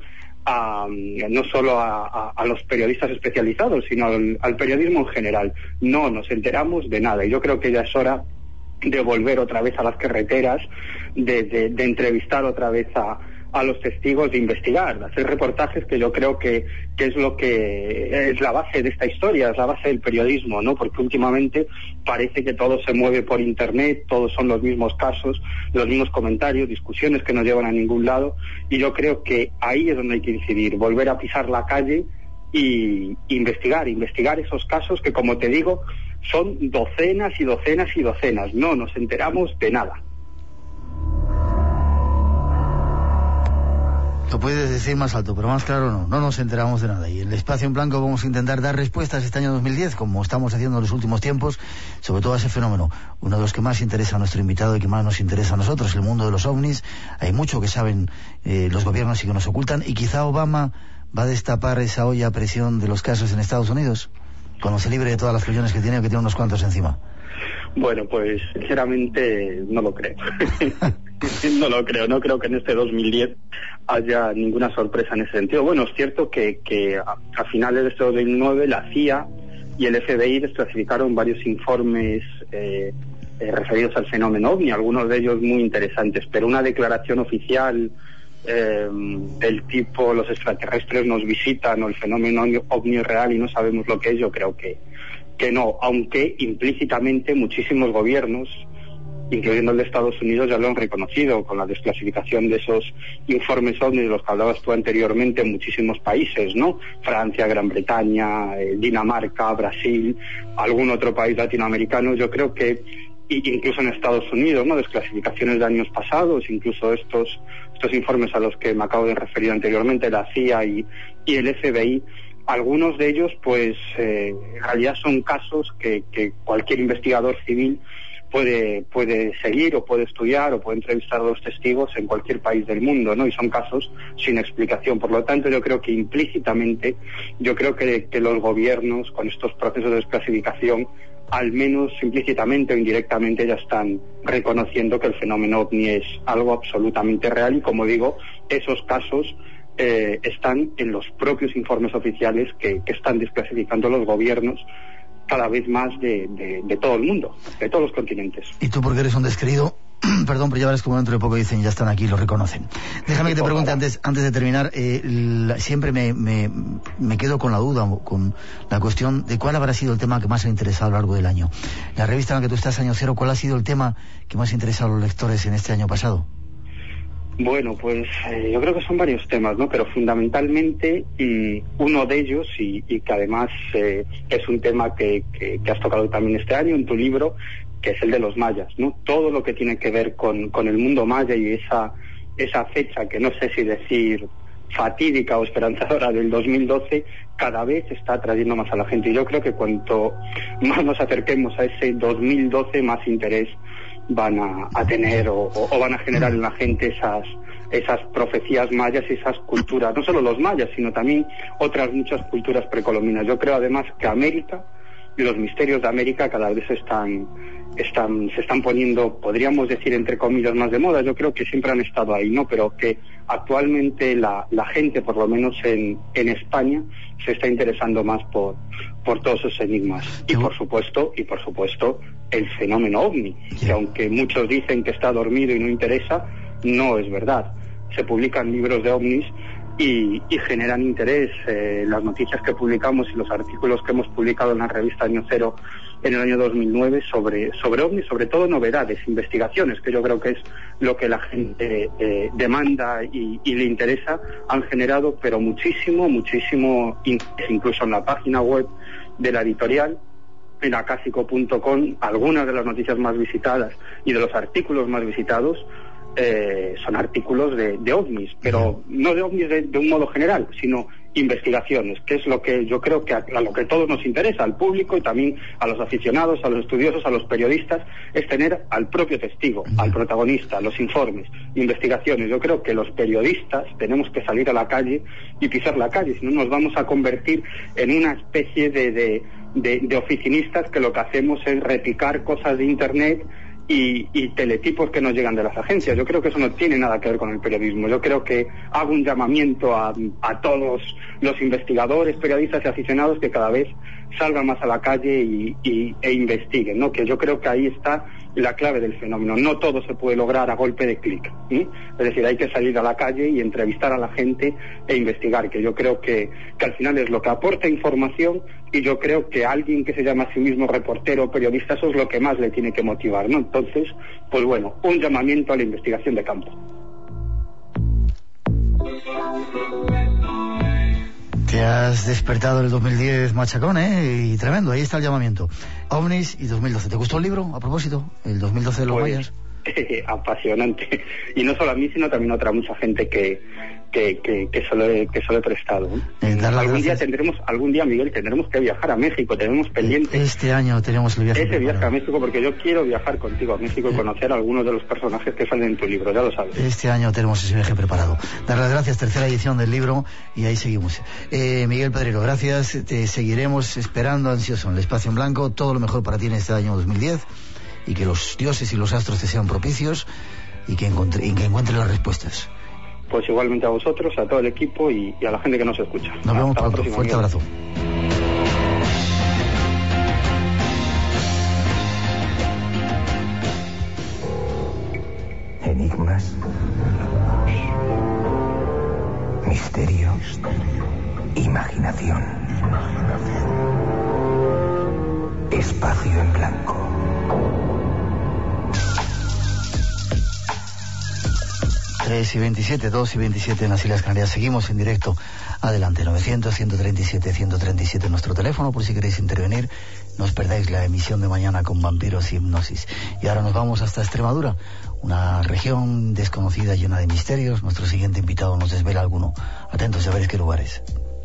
no solo a los periodistas especializados, sino al periodismo en general. No nos enteramos de nada, y yo creo que ya es hora de volver otra vez a las carreteras, de entrevistar otra vez a los testigos, de investigar, de hacer reportajes, que yo creo que es lo que es la base de esta historia, es la base del periodismo, ¿no? Porque últimamente parece que todo se mueve por internet, todos son los mismos casos, los mismos comentarios, discusiones que no llevan a ningún lado, y yo creo que ahí es donde hay que incidir, volver a pisar la calle y investigar esos casos que, como te digo, son docenas y docenas y docenas. No nos enteramos de nada. Lo puedes decir más alto, pero más claro no nos enteramos de nada. Y en el Espacio en Blanco vamos a intentar dar respuestas este año 2010, como estamos haciendo en los últimos tiempos, sobre todo a ese fenómeno, uno de los que más interesa a nuestro invitado y que más nos interesa a nosotros, el mundo de los ovnis. Hay mucho que saben los gobiernos y que nos ocultan, y quizá Obama va a destapar esa olla a presión de los casos en Estados Unidos, cuando se libre de todas las presiones que tiene, o que tiene unos cuantos encima. Bueno, pues sinceramente no lo creo. No creo que en este 2010 haya ninguna sorpresa en ese sentido. Bueno, es cierto que a finales de este 2009 la CIA y el FBI desclasificaron varios informes referidos al fenómeno OVNI, algunos de ellos muy interesantes, pero una declaración oficial del tipo los extraterrestres nos visitan o el fenómeno OVNI es real y no sabemos lo que es, yo creo que no, aunque implícitamente muchísimos gobiernos, incluyendo el de Estados Unidos, ya lo han reconocido con la desclasificación de esos informes OVNI de los que hablabas tú anteriormente en muchísimos países, ¿no? Francia, Gran Bretaña, Dinamarca, Brasil, algún otro país latinoamericano. Yo creo que incluso en Estados Unidos, ¿no? Desclasificaciones de años pasados, incluso estos informes a los que me acabo de referir anteriormente, la CIA y el FBI, algunos de ellos, pues, en realidad son casos que cualquier investigador civil puede seguir o puede estudiar o puede entrevistar a los testigos en cualquier país del mundo, ¿no? Y son casos sin explicación. Por lo tanto, yo creo que implícitamente, que los gobiernos con estos procesos de desclasificación, al menos implícitamente o indirectamente, ya están reconociendo que el fenómeno OVNI es algo absolutamente real, y como digo, esos casos están en los propios informes oficiales que están desclasificando los gobiernos cada vez más de todo el mundo, de todos los continentes. Y tú, porque eres un descreído, perdón, pero ya verás como dentro de poco dicen, ya están aquí, lo reconocen. Déjame que te pregunte antes de terminar, siempre me quedo con la duda, con la cuestión de cuál habrá sido el tema que más ha interesado a lo largo del año. La revista en la que tú estás, Año Cero, ¿cuál ha sido el tema que más ha interesado a los lectores en este año pasado? Bueno, pues yo creo que son varios temas, ¿no? Pero fundamentalmente uno de ellos, y que además es un tema que has tocado también este año en tu libro, que es el de los mayas, ¿no? Todo lo que tiene que ver con el mundo maya y esa fecha que no sé si decir fatídica o esperanzadora del 2012, cada vez está atrayendo más a la gente. Y yo creo que cuanto más nos acerquemos a ese 2012, más interés van a tener o van a generar en la gente esas profecías mayas y esas culturas, no solo los mayas, sino también otras muchas culturas precolombinas. Yo creo además que América y los misterios de América cada vez se están poniendo, podríamos decir entre comillas, más de moda. Yo creo que siempre han estado ahí, ¿no? Pero que actualmente la gente, por lo menos en España, se está interesando más por todos esos enigmas. Y por supuesto, el fenómeno OVNI, que aunque muchos dicen que está dormido y no interesa, no es verdad. Se publican libros de OVNIs y generan interés. Las noticias que publicamos y los artículos que hemos publicado en la revista Año Cero en el año 2009 sobre OVNIs, sobre todo novedades, investigaciones, que yo creo que es lo que la gente demanda y le interesa, han generado pero muchísimo interés. Incluso en la página web de la editorial, en acásico.com, algunas de las noticias más visitadas y de los artículos más visitados son artículos de OVNIs, pero no de OVNIs de un modo general, sino investigaciones, que es lo que yo creo que a lo que todos nos interesa, al público y también a los aficionados, a los estudiosos, a los periodistas, es tener al propio testigo, al protagonista, los informes, investigaciones. Yo creo que los periodistas tenemos que salir a la calle y pisar la calle, si no nos vamos a convertir en una especie de oficinistas que lo que hacemos es repicar cosas de internet y teletipos que nos llegan de las agencias. Yo creo que eso no tiene nada que ver con el periodismo. Yo creo que hago un llamamiento a todos los investigadores, periodistas y aficionados que cada vez salgan más a la calle e investiguen, ¿no? Que yo creo que ahí está la clave del fenómeno. No todo se puede lograr a golpe de clic, ¿sí? Es decir, hay que salir a la calle y entrevistar a la gente e investigar, que yo creo que al final es lo que aporta información, y yo creo que alguien que se llama a sí mismo reportero o periodista, eso es lo que más le tiene que motivar, ¿no? Entonces, pues bueno, un llamamiento a la investigación de campo. Te has despertado el 2010 machacón, y tremendo, ahí está el llamamiento. OVNIs y 2012. ¿Te gustó el libro, a propósito? El 2012 de los mayas. Apasionante. Y no solo a mí, sino también a otra mucha gente que solo he prestado. Algún día, Miguel, tendremos que viajar a México, tenemos pendiente. Este año tenemos el viaje. Ese viaje a México, porque yo quiero viajar contigo a México y conocer a algunos de los personajes que salen en tu libro, ya lo sabes. Este año tenemos ese viaje preparado. Dar las gracias, tercera edición del libro, y ahí seguimos. Miguel Pedrero, gracias, te seguiremos esperando ansioso en el Espacio en Blanco. Todo lo mejor para ti en este año 2010, y que los dioses y los astros te sean propicios y que encuentres las respuestas. Pues igualmente a vosotros, a todo el equipo y a la gente que nos escucha. Nos vemos pronto. Fuerte abrazo. Enigmas, misterio, imaginación. Espacio en Blanco. Y 27, 2 y 27 en las Islas Canarias. Seguimos en directo. Adelante, 900-137-137 nuestro teléfono, por si queréis intervenir. No os perdáis la emisión de mañana con Vampiros y Hipnosis. Y ahora nos vamos hasta Extremadura, una región desconocida llena de misterios. Nuestro siguiente invitado nos desvela alguno. Atentos, ya veréis qué lugares.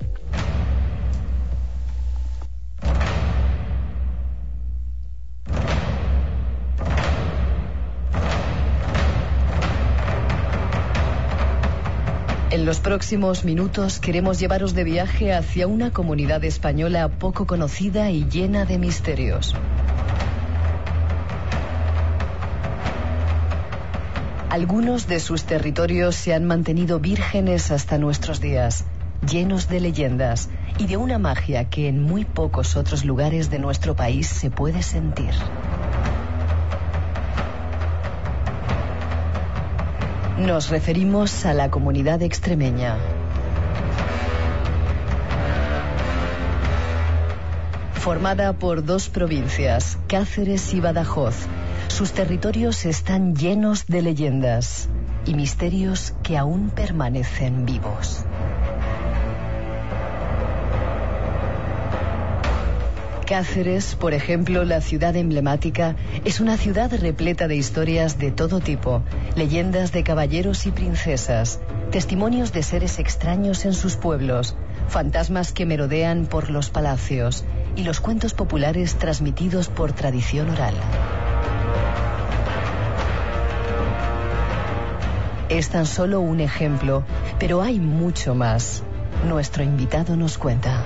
En los próximos minutos queremos llevaros de viaje hacia una comunidad española poco conocida y llena de misterios. Algunos de sus territorios se han mantenido vírgenes hasta nuestros días, llenos de leyendas y de una magia que en muy pocos otros lugares de nuestro país se puede sentir. Nos referimos a la comunidad extremeña. Formada por dos provincias, Cáceres y Badajoz, sus territorios están llenos de leyendas. y misterios que aún permanecen vivos. Cáceres, por ejemplo, la ciudad emblemática, es una ciudad repleta de historias de todo tipo, leyendas de caballeros y princesas, testimonios de seres extraños en sus pueblos, fantasmas que merodean por los palacios y los cuentos populares transmitidos por tradición oral. Es tan solo un ejemplo, pero hay mucho más. Nuestro invitado nos cuenta.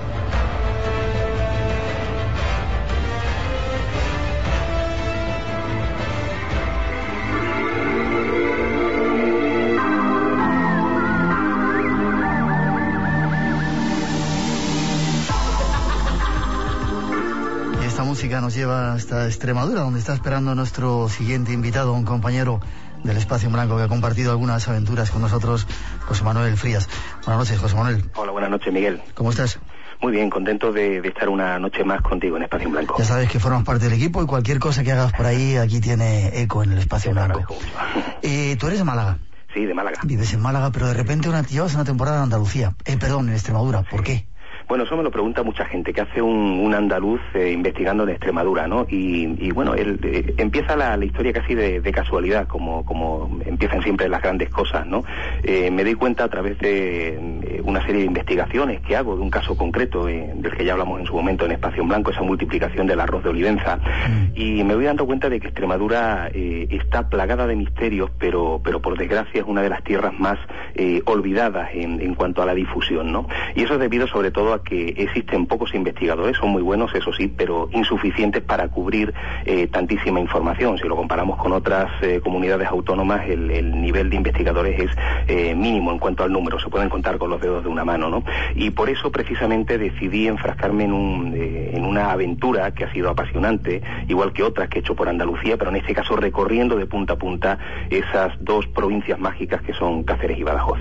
Música nos lleva hasta Extremadura, donde está esperando nuestro siguiente invitado, un compañero del Espacio en Blanco que ha compartido algunas aventuras con nosotros, José Manuel Frías. Buenas noches, José Manuel. Hola, buenas noches, Miguel. ¿Cómo estás? Muy bien, contento de estar una noche más contigo en Espacio en Blanco. Ya sabes que formas parte del equipo y cualquier cosa que hagas por ahí, aquí tiene eco en el Espacio en Blanco. ¿Tú eres de Málaga? Sí, de Málaga. Vives en Málaga, pero de repente llevas una temporada en Andalucía. En Extremadura. ¿Por qué? Bueno, eso me lo pregunta mucha gente, que hace un andaluz investigando en Extremadura, ¿no? Y bueno, él empieza la historia casi de casualidad, como empiezan siempre las grandes cosas, ¿no? Me doy cuenta a través de una serie de investigaciones que hago de un caso concreto, del que ya hablamos en su momento en Espacio en Blanco, esa multiplicación del arroz de Olivenza, y me voy dando cuenta de que Extremadura está plagada de misterios, pero por desgracia es una de las tierras más olvidadas en cuanto a la difusión, ¿no? Y eso es debido sobre todo a que existen pocos investigadores, son muy buenos, eso sí, pero insuficientes para cubrir tantísima información. Si lo comparamos con otras comunidades autónomas, el nivel de investigadores es mínimo en cuanto al número, se pueden contar con los dedos de una mano, ¿no? Y por eso precisamente decidí enfrascarme en una aventura que ha sido apasionante, igual que otras que he hecho por Andalucía, pero en este caso recorriendo de punta a punta esas dos provincias mágicas que son Cáceres y Badajoz.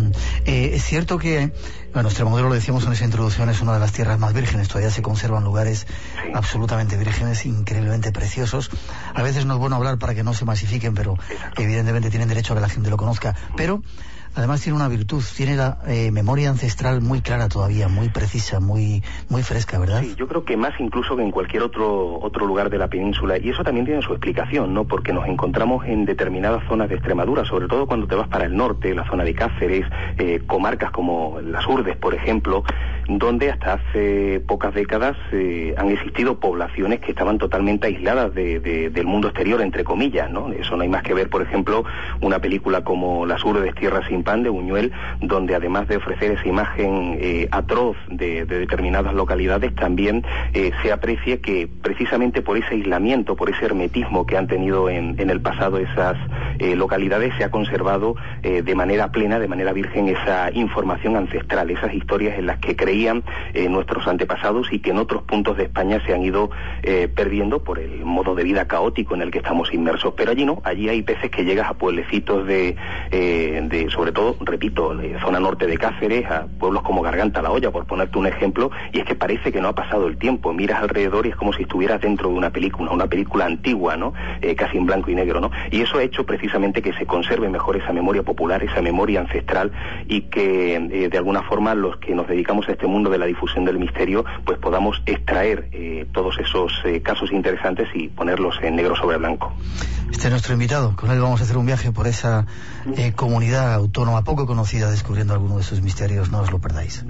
Es cierto que, bueno, Extremadura, lo decíamos en esa introducción, es una de las tierras más vírgenes, todavía se conservan lugares absolutamente vírgenes, increíblemente preciosos. A veces no es bueno hablar para que no se masifiquen, pero evidentemente tienen derecho a que la gente lo conozca. Pero además tiene una virtud, tiene la memoria ancestral muy clara todavía, muy precisa, muy fresca, ¿verdad? Sí, yo creo que más incluso que en cualquier otro lugar de la península, y eso también tiene su explicación, ¿no? Porque nos encontramos en determinadas zonas de Extremadura, sobre todo cuando te vas para el norte, la zona de Cáceres, comarcas como las Urdes, por ejemplo, donde hasta hace pocas décadas han existido poblaciones que estaban totalmente aisladas del mundo exterior, entre comillas, ¿no? Eso no hay más que ver, por ejemplo, una película como Las Urdes, Tierra sin pan, de Buñuel, donde además de ofrecer esa imagen atroz de determinadas localidades, también se aprecia que precisamente por ese aislamiento, por ese hermetismo que han tenido en el pasado esas localidades, se ha conservado de manera plena, de manera virgen, esa información ancestral, esas historias en las que creían nuestros antepasados y que en otros puntos de España se han ido perdiendo por el modo de vida caótico en el que estamos inmersos. Pero allí no, allí hay veces que llegas a pueblecitos de sobre todo, repito, zona norte de Cáceres, a pueblos como Garganta la Olla, por ponerte un ejemplo, y es que parece que no ha pasado el tiempo. Miras alrededor y es como si estuvieras dentro de una película antigua, ¿no? Casi en blanco y negro, ¿no? Y eso ha hecho precisamente que se conserve mejor esa memoria popular, esa memoria ancestral, y que de alguna forma los que nos dedicamos a este mundo de la difusión del misterio, pues podamos extraer todos esos casos interesantes y ponerlos en negro sobre blanco. Este es nuestro invitado, con él vamos a hacer un viaje por esa comunidad autónoma poco conocida, descubriendo algunos de sus misterios, no os lo perdáis.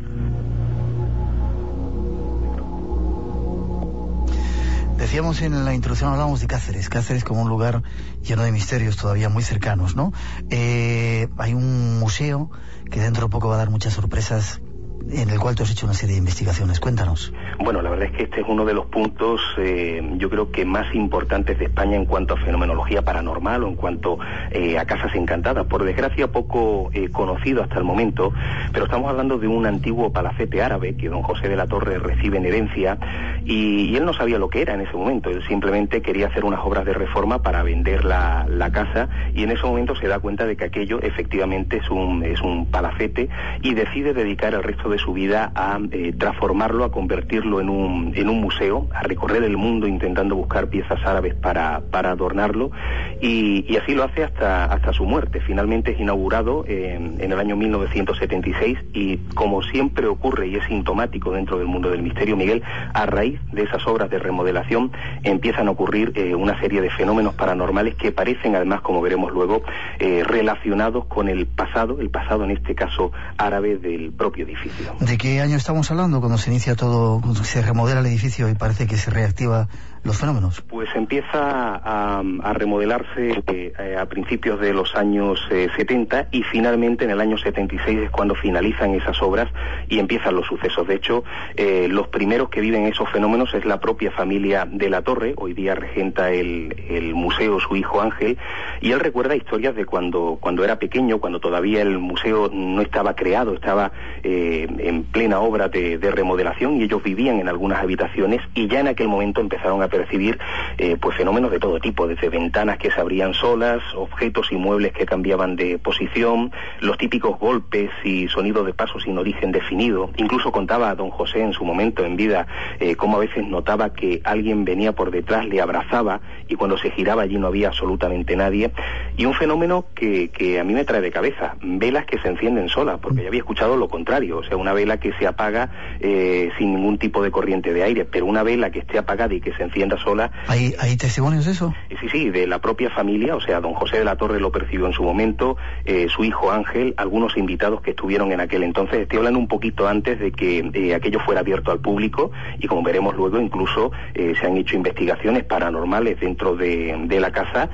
Decíamos en la introducción, hablábamos de Cáceres como un lugar lleno de misterios todavía muy cercanos, ¿no? Hay un museo que dentro de poco va a dar muchas sorpresas, en el cual tú has hecho una serie de investigaciones. Cuéntanos. Bueno, la verdad es que este es uno de los puntos, yo creo que más importantes de España en cuanto a fenomenología paranormal o en cuanto a casas encantadas. Por desgracia, poco conocido hasta el momento, pero estamos hablando de un antiguo palacete árabe que don José de la Torre recibe en herencia, y él no sabía lo que era en ese momento. Él simplemente quería hacer unas obras de reforma para vender la casa, y en ese momento se da cuenta de que aquello efectivamente es un palacete, y decide dedicar el resto de de su vida a transformarlo, a convertirlo en un museo, a recorrer el mundo intentando buscar piezas árabes para adornarlo, y así lo hace hasta su muerte. Finalmente es inaugurado en el año 1976, y como siempre ocurre y es sintomático dentro del mundo del misterio, Miguel, a raíz de esas obras de remodelación empiezan a ocurrir una serie de fenómenos paranormales que parecen, además, como veremos luego, relacionados con el pasado en este caso árabe del propio edificio. ¿De qué año estamos hablando cuando se inicia todo, cuando se remodela el edificio y parece que se reactiva los fenómenos? Pues empieza a remodelarse a principios de los años 70, y finalmente en el año 76 es cuando finalizan esas obras y empiezan los sucesos. De hecho, los primeros que viven esos fenómenos es la propia familia de la Torre. Hoy día regenta el museo su hijo Ángel, y él recuerda historias de cuando era pequeño, cuando todavía el museo no estaba creado, estaba en plena obra de remodelación, y ellos vivían en algunas habitaciones, y ya en aquel momento empezaron a percibir pues fenómenos de todo tipo, desde ventanas que se abrían solas, objetos y muebles que cambiaban de posición, los típicos golpes y sonidos de pasos sin origen definido. Incluso contaba a don José en su momento en vida cómo a veces notaba que alguien venía por detrás, le abrazaba, y cuando se giraba allí no había absolutamente nadie. Y un fenómeno que a mí me trae de cabeza, velas que se encienden solas, porque yo había escuchado lo contrario, o sea, una vela que se apaga sin ningún tipo de corriente de aire, pero una vela que esté apagada y que se encienda sola. ¿Hay testimonios de eso? Sí, de la propia familia, o sea, don José de la Torre lo percibió en su momento, su hijo Ángel, algunos invitados que estuvieron en aquel entonces. Estoy hablando un poquito antes de que aquello fuera abierto al público, y como veremos luego, incluso se han hecho investigaciones paranormales dentro de la casa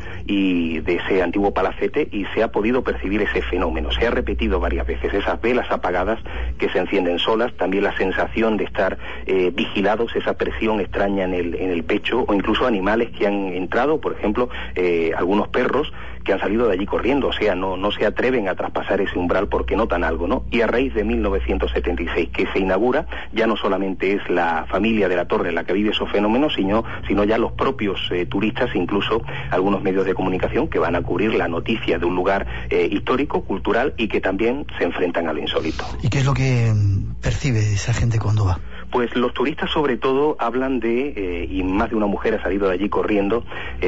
y de ese antiguo palacete, y se ha podido percibir ese fenómeno. Se ha repetido varias veces, esas velas apagadas que se encienden solas, también la sensación de estar vigilados, esa presión extraña en el pecho, o incluso animales que han entrado, por ejemplo, algunos perros que han salido de allí corriendo, o sea, no se atreven a traspasar ese umbral porque notan algo, ¿no? Y a raíz de 1976 que se inaugura, ya no solamente es la familia de la Torre la que vive esos fenómenos, sino ya los propios turistas, incluso algunos medios de comunicación que van a cubrir la noticia de un lugar histórico, cultural, y que también se enfrentan a lo insólito. ¿Y qué es lo que percibe esa gente cuando va? Pues los turistas sobre todo hablan y más de una mujer ha salido de allí corriendo,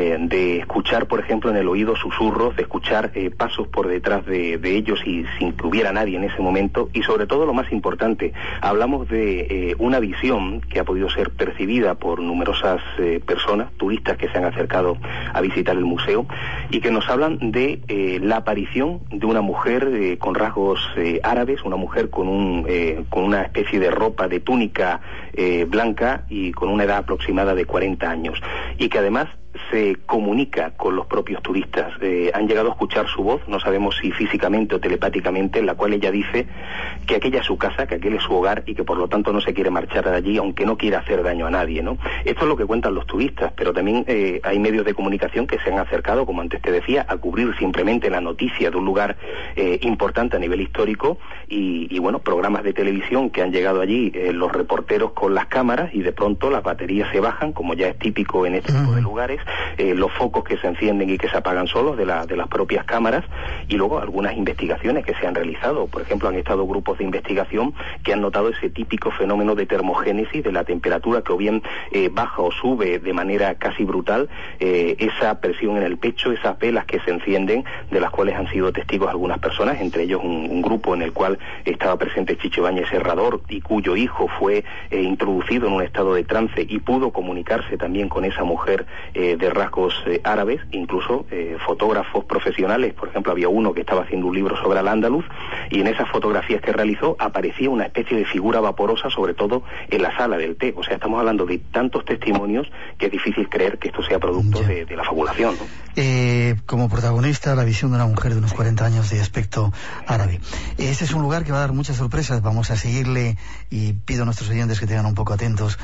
de escuchar, por ejemplo, en el oído susurros, de escuchar pasos por detrás de ellos y sin que hubiera nadie en ese momento, y sobre todo lo más importante, hablamos de una visión que ha podido ser percibida por numerosas personas, turistas que se han acercado a visitar el museo, y que nos hablan de la aparición de una mujer con rasgos árabes, una mujer con una especie de ropa, de túnica blanca, y con una edad aproximada de 40 años, y que además se comunica con los propios turistas. Han llegado a escuchar su voz, no sabemos si físicamente o telepáticamente, en la cual ella dice que aquella es su casa, que aquel es su hogar, y que por lo tanto no se quiere marchar de allí, aunque no quiera hacer daño a nadie, ¿no? Esto es lo que cuentan los turistas, pero también hay medios de comunicación que se han acercado, como antes te decía, a cubrir simplemente la noticia de un lugar importante a nivel histórico, y bueno, programas de televisión que han llegado allí, los reporteros con las cámaras, y de pronto las baterías se bajan, como ya es típico en este tipo de lugares, los focos que se encienden y que se apagan solos de las propias cámaras, y luego algunas investigaciones que se han realizado. Por ejemplo, han estado grupos de investigación que han notado ese típico fenómeno de termogénesis, de la temperatura que o bien baja o sube de manera casi brutal, esa presión en el pecho, esas velas que se encienden, de las cuales han sido testigos algunas personas, entre ellos un grupo en el cual estaba presente Chicho Ibáñez Herrador, y cuyo hijo fue introducido en un estado de trance y pudo comunicarse también con esa mujer de rasgos árabes, incluso fotógrafos profesionales. Por ejemplo, había uno que estaba haciendo un libro sobre Al-Ándalus, y en esas fotografías que realizó aparecía una especie de figura vaporosa, sobre todo en la sala del té. O sea, estamos hablando de tantos testimonios que es difícil creer que esto sea producto de la fabulación, ¿no? Como protagonista, la visión de una mujer de unos 40 años de aspecto árabe. Este es un lugar que va a dar muchas sorpresas. Vamos a seguirle, y pido a nuestros oyentes que tengan un poco atentos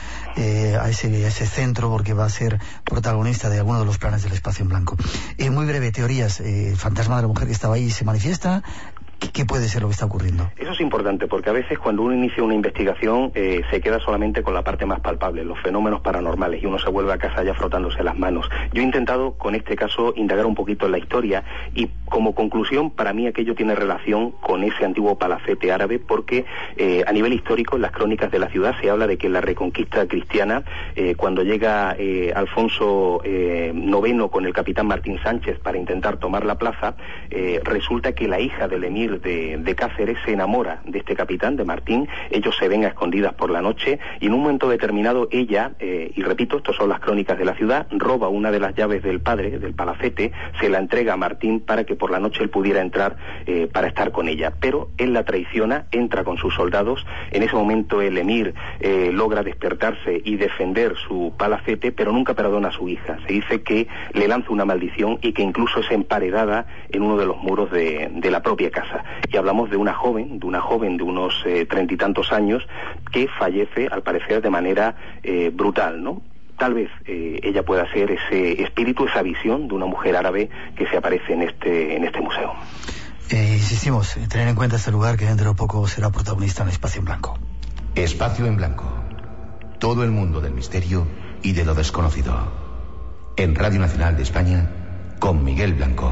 a ese centro, porque va a ser protagonista de alguno de los planes del Espacio en Blanco. Muy breve, teorías. El fantasma de la mujer que estaba ahí se manifiesta. ¿Qué puede ser lo que está ocurriendo? Eso es importante, porque a veces cuando uno inicia una investigación se queda solamente con la parte más palpable, los fenómenos paranormales, y uno se vuelve a casa ya frotándose las manos. Yo he intentado con este caso indagar un poquito en la historia, y como conclusión, para mí aquello tiene relación con ese antiguo palacete árabe, porque a nivel histórico, en las crónicas de la ciudad se habla de que en la reconquista cristiana, cuando llega Alfonso IX con el capitán Martín Sánchez para intentar tomar la plaza, resulta que la hija del emir de Cáceres se enamora de este capitán, de Martín. Ellos se ven a escondidas por la noche, y en un momento determinado ella, y repito, estos son las crónicas de la ciudad, roba una de las llaves del padre, del palacete, se la entrega a Martín para que por la noche él pudiera entrar para estar con ella, pero él la traiciona, entra con sus soldados. En ese momento el emir logra despertarse y defender su palacete, pero nunca perdona a su hija. Se dice que le lanza una maldición y que incluso es emparedada en uno de los muros de la propia casa. Y hablamos de una joven de unos 30 y tantos años, que fallece, al parecer, de manera brutal, ¿no? Tal vez ella pueda ser ese espíritu, esa visión de una mujer árabe que se aparece en este museo. Insistimos, tener en cuenta este lugar, que dentro de poco será protagonista en Espacio en Blanco. Espacio en Blanco. Todo el mundo del misterio y de lo desconocido. En Radio Nacional de España, con Miguel Blanco.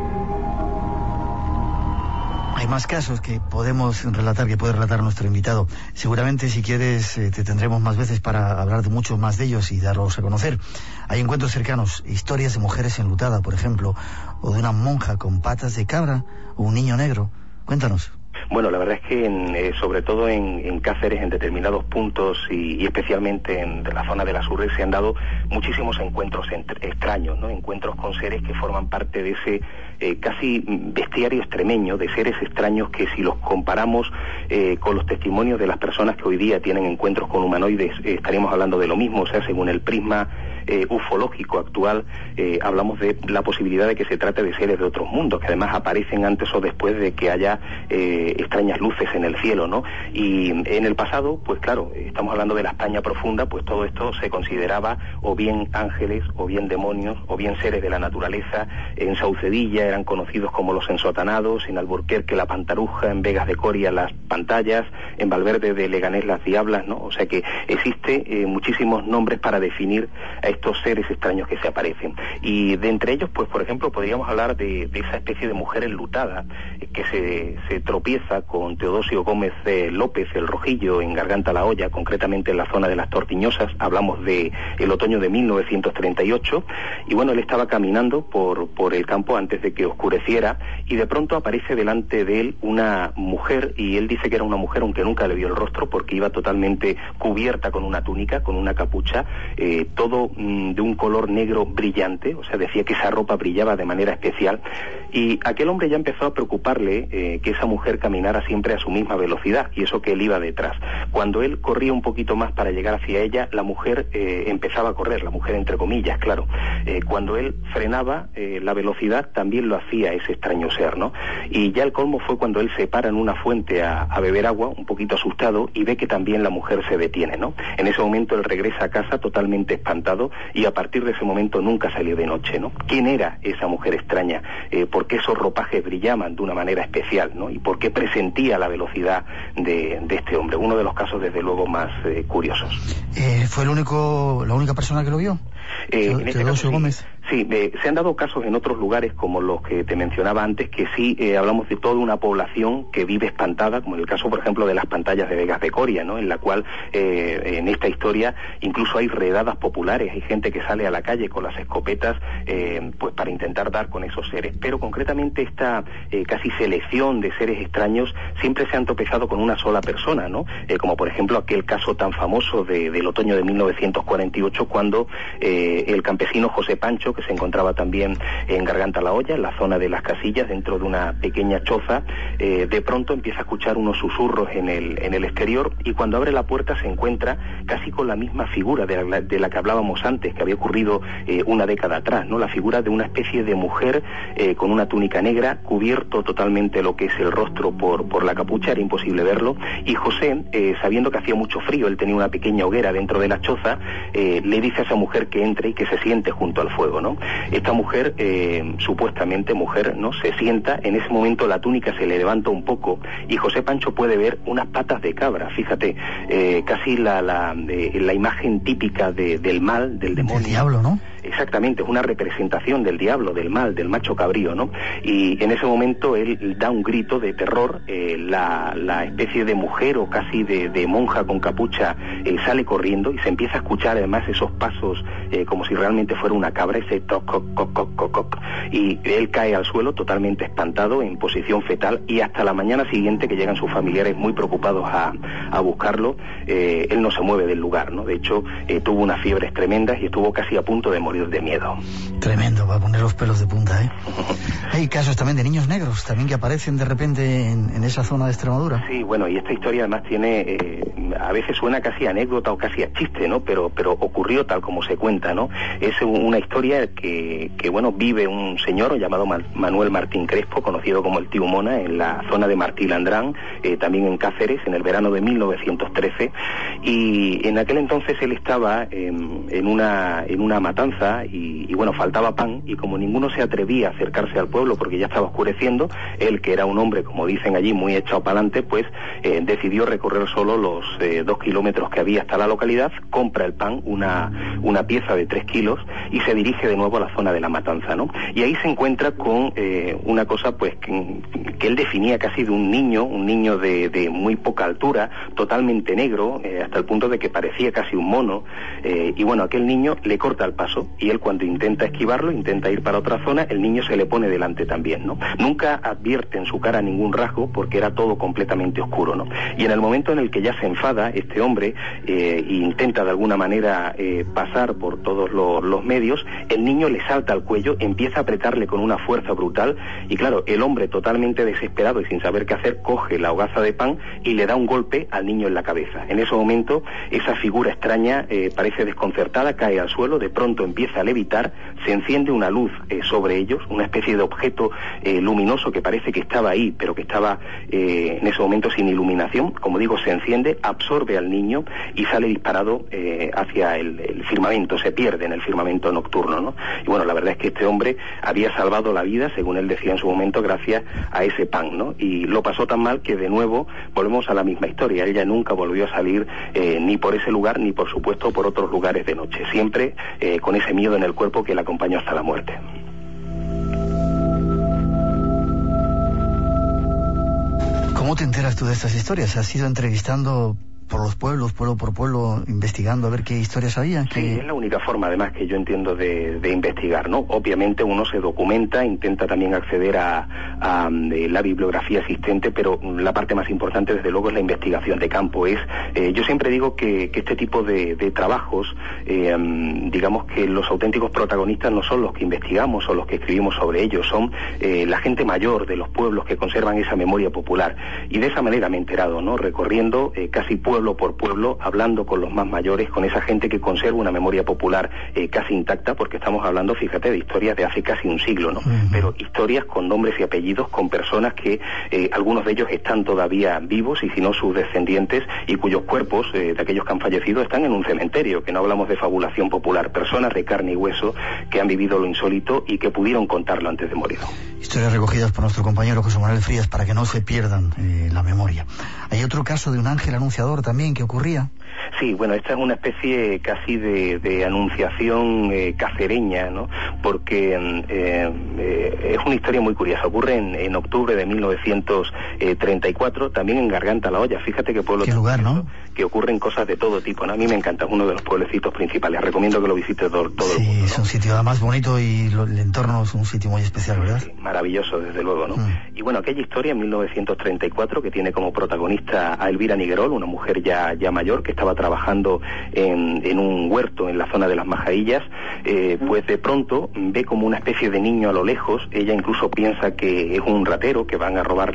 Hay más casos que podemos relatar, que puede relatar nuestro invitado. Seguramente, si quieres, te tendremos más veces para hablar de muchos más de ellos y darlos a conocer. Hay encuentros cercanos, historias de mujeres enlutadas, por ejemplo, o de una monja con patas de cabra, o un niño negro. Cuéntanos. Bueno, la verdad es que sobre todo en Cáceres, en determinados puntos y especialmente en la zona de las Urres, se han dado muchísimos encuentros extraños, ¿no? Encuentros con seres que forman parte de ese casi bestiario extremeño, de seres extraños que, si los comparamos con los testimonios de las personas que hoy día tienen encuentros con humanoides, estaríamos hablando de lo mismo. O sea, según el prisma ufológico actual, hablamos de la posibilidad de que se trate de seres de otros mundos, que además aparecen antes o después de que haya extrañas luces en el cielo, ¿no? Y en el pasado, pues claro, estamos hablando de la España profunda, pues todo esto se consideraba o bien ángeles, o bien demonios, o bien seres de la naturaleza. En Saucedilla eran conocidos como los ensotanados, en Alburquerque la pantaruja, en Vegas de Coria las pantallas, en Valverde de Leganés las diablas, ¿no? O sea que existe muchísimos nombres para definir a estos seres extraños que se aparecen. Y de entre ellos, pues por ejemplo, podríamos hablar de esa especie de mujer enlutada que se tropieza con Teodosio Gómez López, el Rojillo, en Garganta la Olla, concretamente en la zona de las Tortiñosas. Hablamos de el otoño de 1938, y bueno, él estaba caminando por el campo antes de que oscureciera, y de pronto aparece delante de él una mujer, y él dice que era una mujer, aunque nunca le vio el rostro, porque iba totalmente cubierta con una túnica, con una capucha, todo de un color negro brillante. O sea, decía que esa ropa brillaba de manera especial, y aquel hombre ya empezó a preocuparle que esa mujer caminara siempre a su misma velocidad, y eso que él iba detrás. Cuando él corría un poquito más para llegar hacia ella, la mujer empezaba a correr, la mujer entre comillas, claro. Cuando él frenaba la velocidad, también lo hacía ese extraño ser, ¿no? Y ya el colmo fue cuando él se para en una fuente a beber agua, un poquito asustado, y ve que también la mujer se detiene, ¿no? En ese momento él regresa a casa totalmente espantado, y a partir de ese momento nunca salió de noche, ¿no? ¿Quién era esa mujer extraña? ¿Por qué esos ropajes brillaban de una manera especial, ¿no? ¿Y por qué presentía la velocidad de este hombre? Uno de los casos, desde luego, más curiosos. ¿Fue la única persona que lo vio? En este caso, Gómez. Sí, se han dado casos en otros lugares, como los que te mencionaba antes, que sí hablamos de toda una población que vive espantada, como en el caso, por ejemplo, de las pantallas de Vegas de Coria, ¿no? En la cual, en esta historia, incluso hay redadas populares, hay gente que sale a la calle con las escopetas, pues para intentar dar con esos seres. Pero concretamente esta casi selección de seres extraños siempre se han tropezado con una sola persona, ¿no? Como por ejemplo aquel caso tan famoso del otoño de 1948, cuando el campesino José Pancho, que se encontraba también en Garganta la Olla, en la zona de las Casillas, dentro de una pequeña choza, de pronto empieza a escuchar unos susurros en el exterior, y cuando abre la puerta se encuentra casi con la misma figura de la que hablábamos antes, que había ocurrido una década atrás, ¿no? La figura de una especie de mujer con una túnica negra, cubierto totalmente lo que es el rostro por la capucha, era imposible verlo, y José, sabiendo que hacía mucho frío, él tenía una pequeña hoguera dentro de la choza, le dice a esa mujer que entre y que se siente junto al fuego, ¿no? ¿no? Esta mujer, supuestamente mujer, ¿no? Se sienta, en ese momento la túnica se le levanta un poco y José Pancho puede ver unas patas de cabra, fíjate, casi la imagen típica del mal, del demonio. Del diablo, ¿no? Exactamente, es una representación del diablo, del mal, del macho cabrío, ¿no? Y en ese momento él da un grito de terror, la especie de mujer o casi de monja con capucha sale corriendo y se empieza a escuchar además esos pasos como si realmente fuera una cabra, ese toc, coc, coc, coc, coc, coc, y él cae al suelo totalmente espantado, en posición fetal, y hasta la mañana siguiente, que llegan sus familiares muy preocupados a buscarlo, él no se mueve del lugar, ¿no? De hecho, tuvo unas fiebres tremendas y estuvo casi a punto de morir de miedo. Tremendo, va a poner los pelos de punta, ¿eh? Hay casos también de niños negros, también que aparecen de repente en esa zona de Extremadura. Sí, bueno, y esta historia además tiene, a veces suena casi a anécdota o casi a chiste, ¿no? Pero ocurrió tal como se cuenta, ¿no? Es una historia que bueno, vive un señor llamado Manuel Martín Crespo, conocido como el Tío Mona, en la zona de Martí Landrán, también en Cáceres, en el verano de 1913, y en aquel entonces él estaba en una matanza y bueno, faltaba pan, y como ninguno se atrevía a acercarse al pueblo porque ya estaba oscureciendo, él, que era un hombre, como dicen allí, muy echado para adelante, pues decidió recorrer solo los 2 kilómetros que había hasta la localidad, compra el pan, una pieza de 3 kilos, y se dirige de nuevo a la zona de la matanza, ¿no? Y ahí se encuentra con una cosa pues que él definía casi de un niño de muy poca altura, totalmente negro, hasta el punto de que parecía casi un mono, y bueno, aquel niño le corta el paso, y él, cuando intenta esquivarlo, intenta ir para otra zona, el niño se le pone delante también, ¿no? Nunca advierte en su cara ningún rasgo porque era todo completamente oscuro, ¿no? Y en el momento en el que ya se enfada este hombre e intenta de alguna manera pasar por todos los medios, el niño le salta al cuello, empieza a apretarle con una fuerza brutal, y claro, el hombre, totalmente desesperado y sin saber qué hacer, coge la hogaza de pan y le da un golpe al niño en la cabeza. En ese momento, esa figura extraña parece desconcertada, cae al suelo, de pronto empieza a levitar, se enciende una luz sobre ellos, una especie de objeto luminoso que parece que estaba ahí, pero que estaba en ese momento sin iluminación. Como digo, se enciende, absorbe al niño y sale disparado hacia el firmamento, se pierde en el firmamento nocturno, ¿no? Y bueno, la verdad es que este hombre había salvado la vida, según él decía en su momento, gracias a ese pan, ¿no? Y lo pasó tan mal que de nuevo volvemos a la misma historia. Ella nunca volvió a salir ni por ese lugar, ni por supuesto por otros lugares de noche, siempre con ese miedo en el cuerpo que la acompañó hasta la muerte. ¿Cómo te enteras tú de estas historias? ¿Has ido entrevistando por los pueblos, pueblo por pueblo, investigando a ver qué historias había? Sí, es la única forma, además, que yo entiendo de investigar, ¿no? Obviamente uno se documenta, intenta también acceder a la bibliografía existente, pero la parte más importante, desde luego, es la investigación de campo. Yo siempre digo que este tipo de trabajos, digamos que los auténticos protagonistas no son los que investigamos o los que escribimos sobre ellos, son la gente mayor de los pueblos que conservan esa memoria popular. Y de esa manera me he enterado, ¿no? Recorriendo casi pueblo por pueblo, hablando con los más mayores, con esa gente que conserva una memoria popular casi intacta, porque estamos hablando, fíjate, de historias de hace casi un siglo, ¿no? Uh-huh. Pero historias con nombres y apellidos, con personas que algunos de ellos están todavía vivos, y si no sus descendientes, y cuyos cuerpos de aquellos que han fallecido están en un cementerio, que no hablamos de fabulación popular, personas de carne y hueso que han vivido lo insólito y que pudieron contarlo antes de morir. Historias recogidas por nuestro compañero José Manuel Frías para que no se pierdan la memoria. Hay otro caso de un ángel anunciador también que ocurría. Sí, bueno, esta es una especie casi de anunciación cacereña, ¿no? Porque es una historia muy curiosa. Ocurre en octubre de 1934, también en Garganta la Olla. Fíjate qué pueblo... Qué lugar, ¿no? Que ocurren cosas de todo tipo, ¿no? A mí me encanta, es uno de los pueblecitos principales. Recomiendo que lo visite todo el mundo. Sí, es un sitio además bonito y el entorno es un sitio muy especial, ¿verdad? Sí, maravilloso, desde luego, ¿no? Y bueno, aquella historia en 1934 que tiene como protagonista a Elvira Niguerol, una mujer ya mayor que estaba trabajando en un huerto en la zona de las Majaillas, pues de pronto ve como una especie de niño a lo lejos. Ella incluso piensa que es un ratero, que van a robarle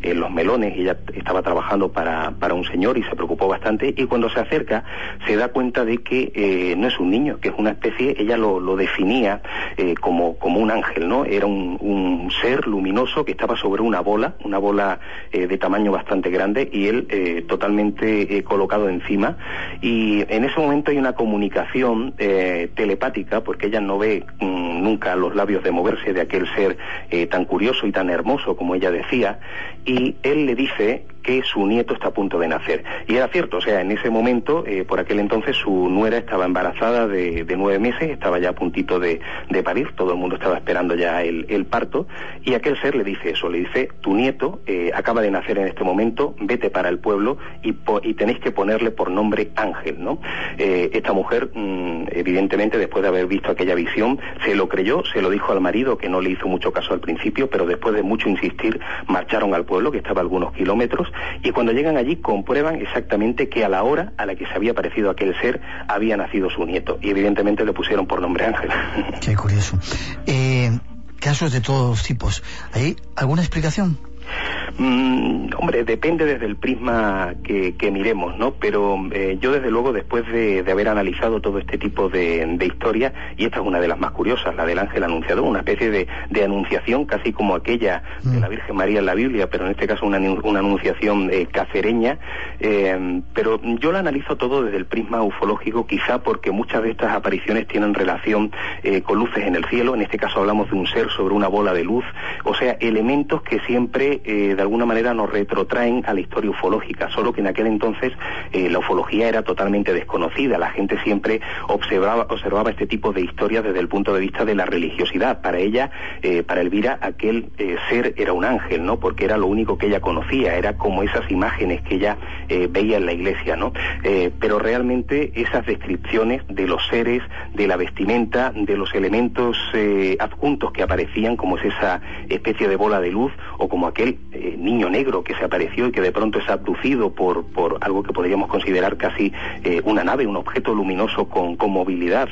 los melones, y ella estaba trabajando para un señor y se preocupó bastante, y cuando se acerca se da cuenta de que no es un niño, que es una especie, ella lo definía como un ángel, ¿no? Era un ser luminoso que estaba sobre una bola de tamaño bastante grande, y él totalmente colocado encima, y en ese momento hay una comunicación telepática, porque ella no ve nunca los labios de moverse de aquel ser tan curioso y tan hermoso como ella decía, y él le dice que su nieto está a punto de nacer. Y era cierto, o sea, en ese momento, por aquel entonces, su nuera estaba embarazada de 9 meses, estaba ya a puntito de parir, todo el mundo estaba esperando ya el parto, y aquel ser le dice eso, le dice: tu nieto acaba de nacer en este momento, vete para el pueblo y tenéis que ponerle por nombre Ángel, ¿no? Esta mujer, evidentemente, después de haber visto aquella visión, se lo creyó, se lo dijo al marido, que no le hizo mucho caso al principio, pero después de mucho insistir, marcharon al pueblo, que estaba a algunos kilómetros, y cuando llegan allí comprueban exactamente que a la hora a la que se había aparecido aquel ser había nacido su nieto, y evidentemente le pusieron por nombre Ángel. Qué curioso. Casos de todos tipos. ¿Hay alguna explicación? Hombre, depende desde el prisma que miremos, ¿no? Pero yo desde luego, después de haber analizado todo este tipo de historias, y esta es una de las más curiosas, la del ángel anunciador, una especie de anunciación casi como aquella de la Virgen María en la Biblia, pero en este caso una anunciación cacereña, pero yo la analizo todo desde el prisma ufológico, quizá porque muchas de estas apariciones tienen relación con luces en el cielo. En este caso hablamos de un ser sobre una bola de luz, o sea, elementos que siempre de alguna manera nos retrotraen a la historia ufológica, solo que en aquel entonces la ufología era totalmente desconocida, la gente siempre observaba este tipo de historias desde el punto de vista de la religiosidad. Para ella, para Elvira, aquel ser era un ángel, ¿no? Porque era lo único que ella conocía, era como esas imágenes que ella veía en la iglesia, ¿no? Pero realmente esas descripciones de los seres, de la vestimenta, de los elementos adjuntos que aparecían, como es esa especie de bola de luz, o como aquel niño negro que se apareció y que de pronto es abducido por algo que podríamos considerar casi una nave, un objeto luminoso con movilidad.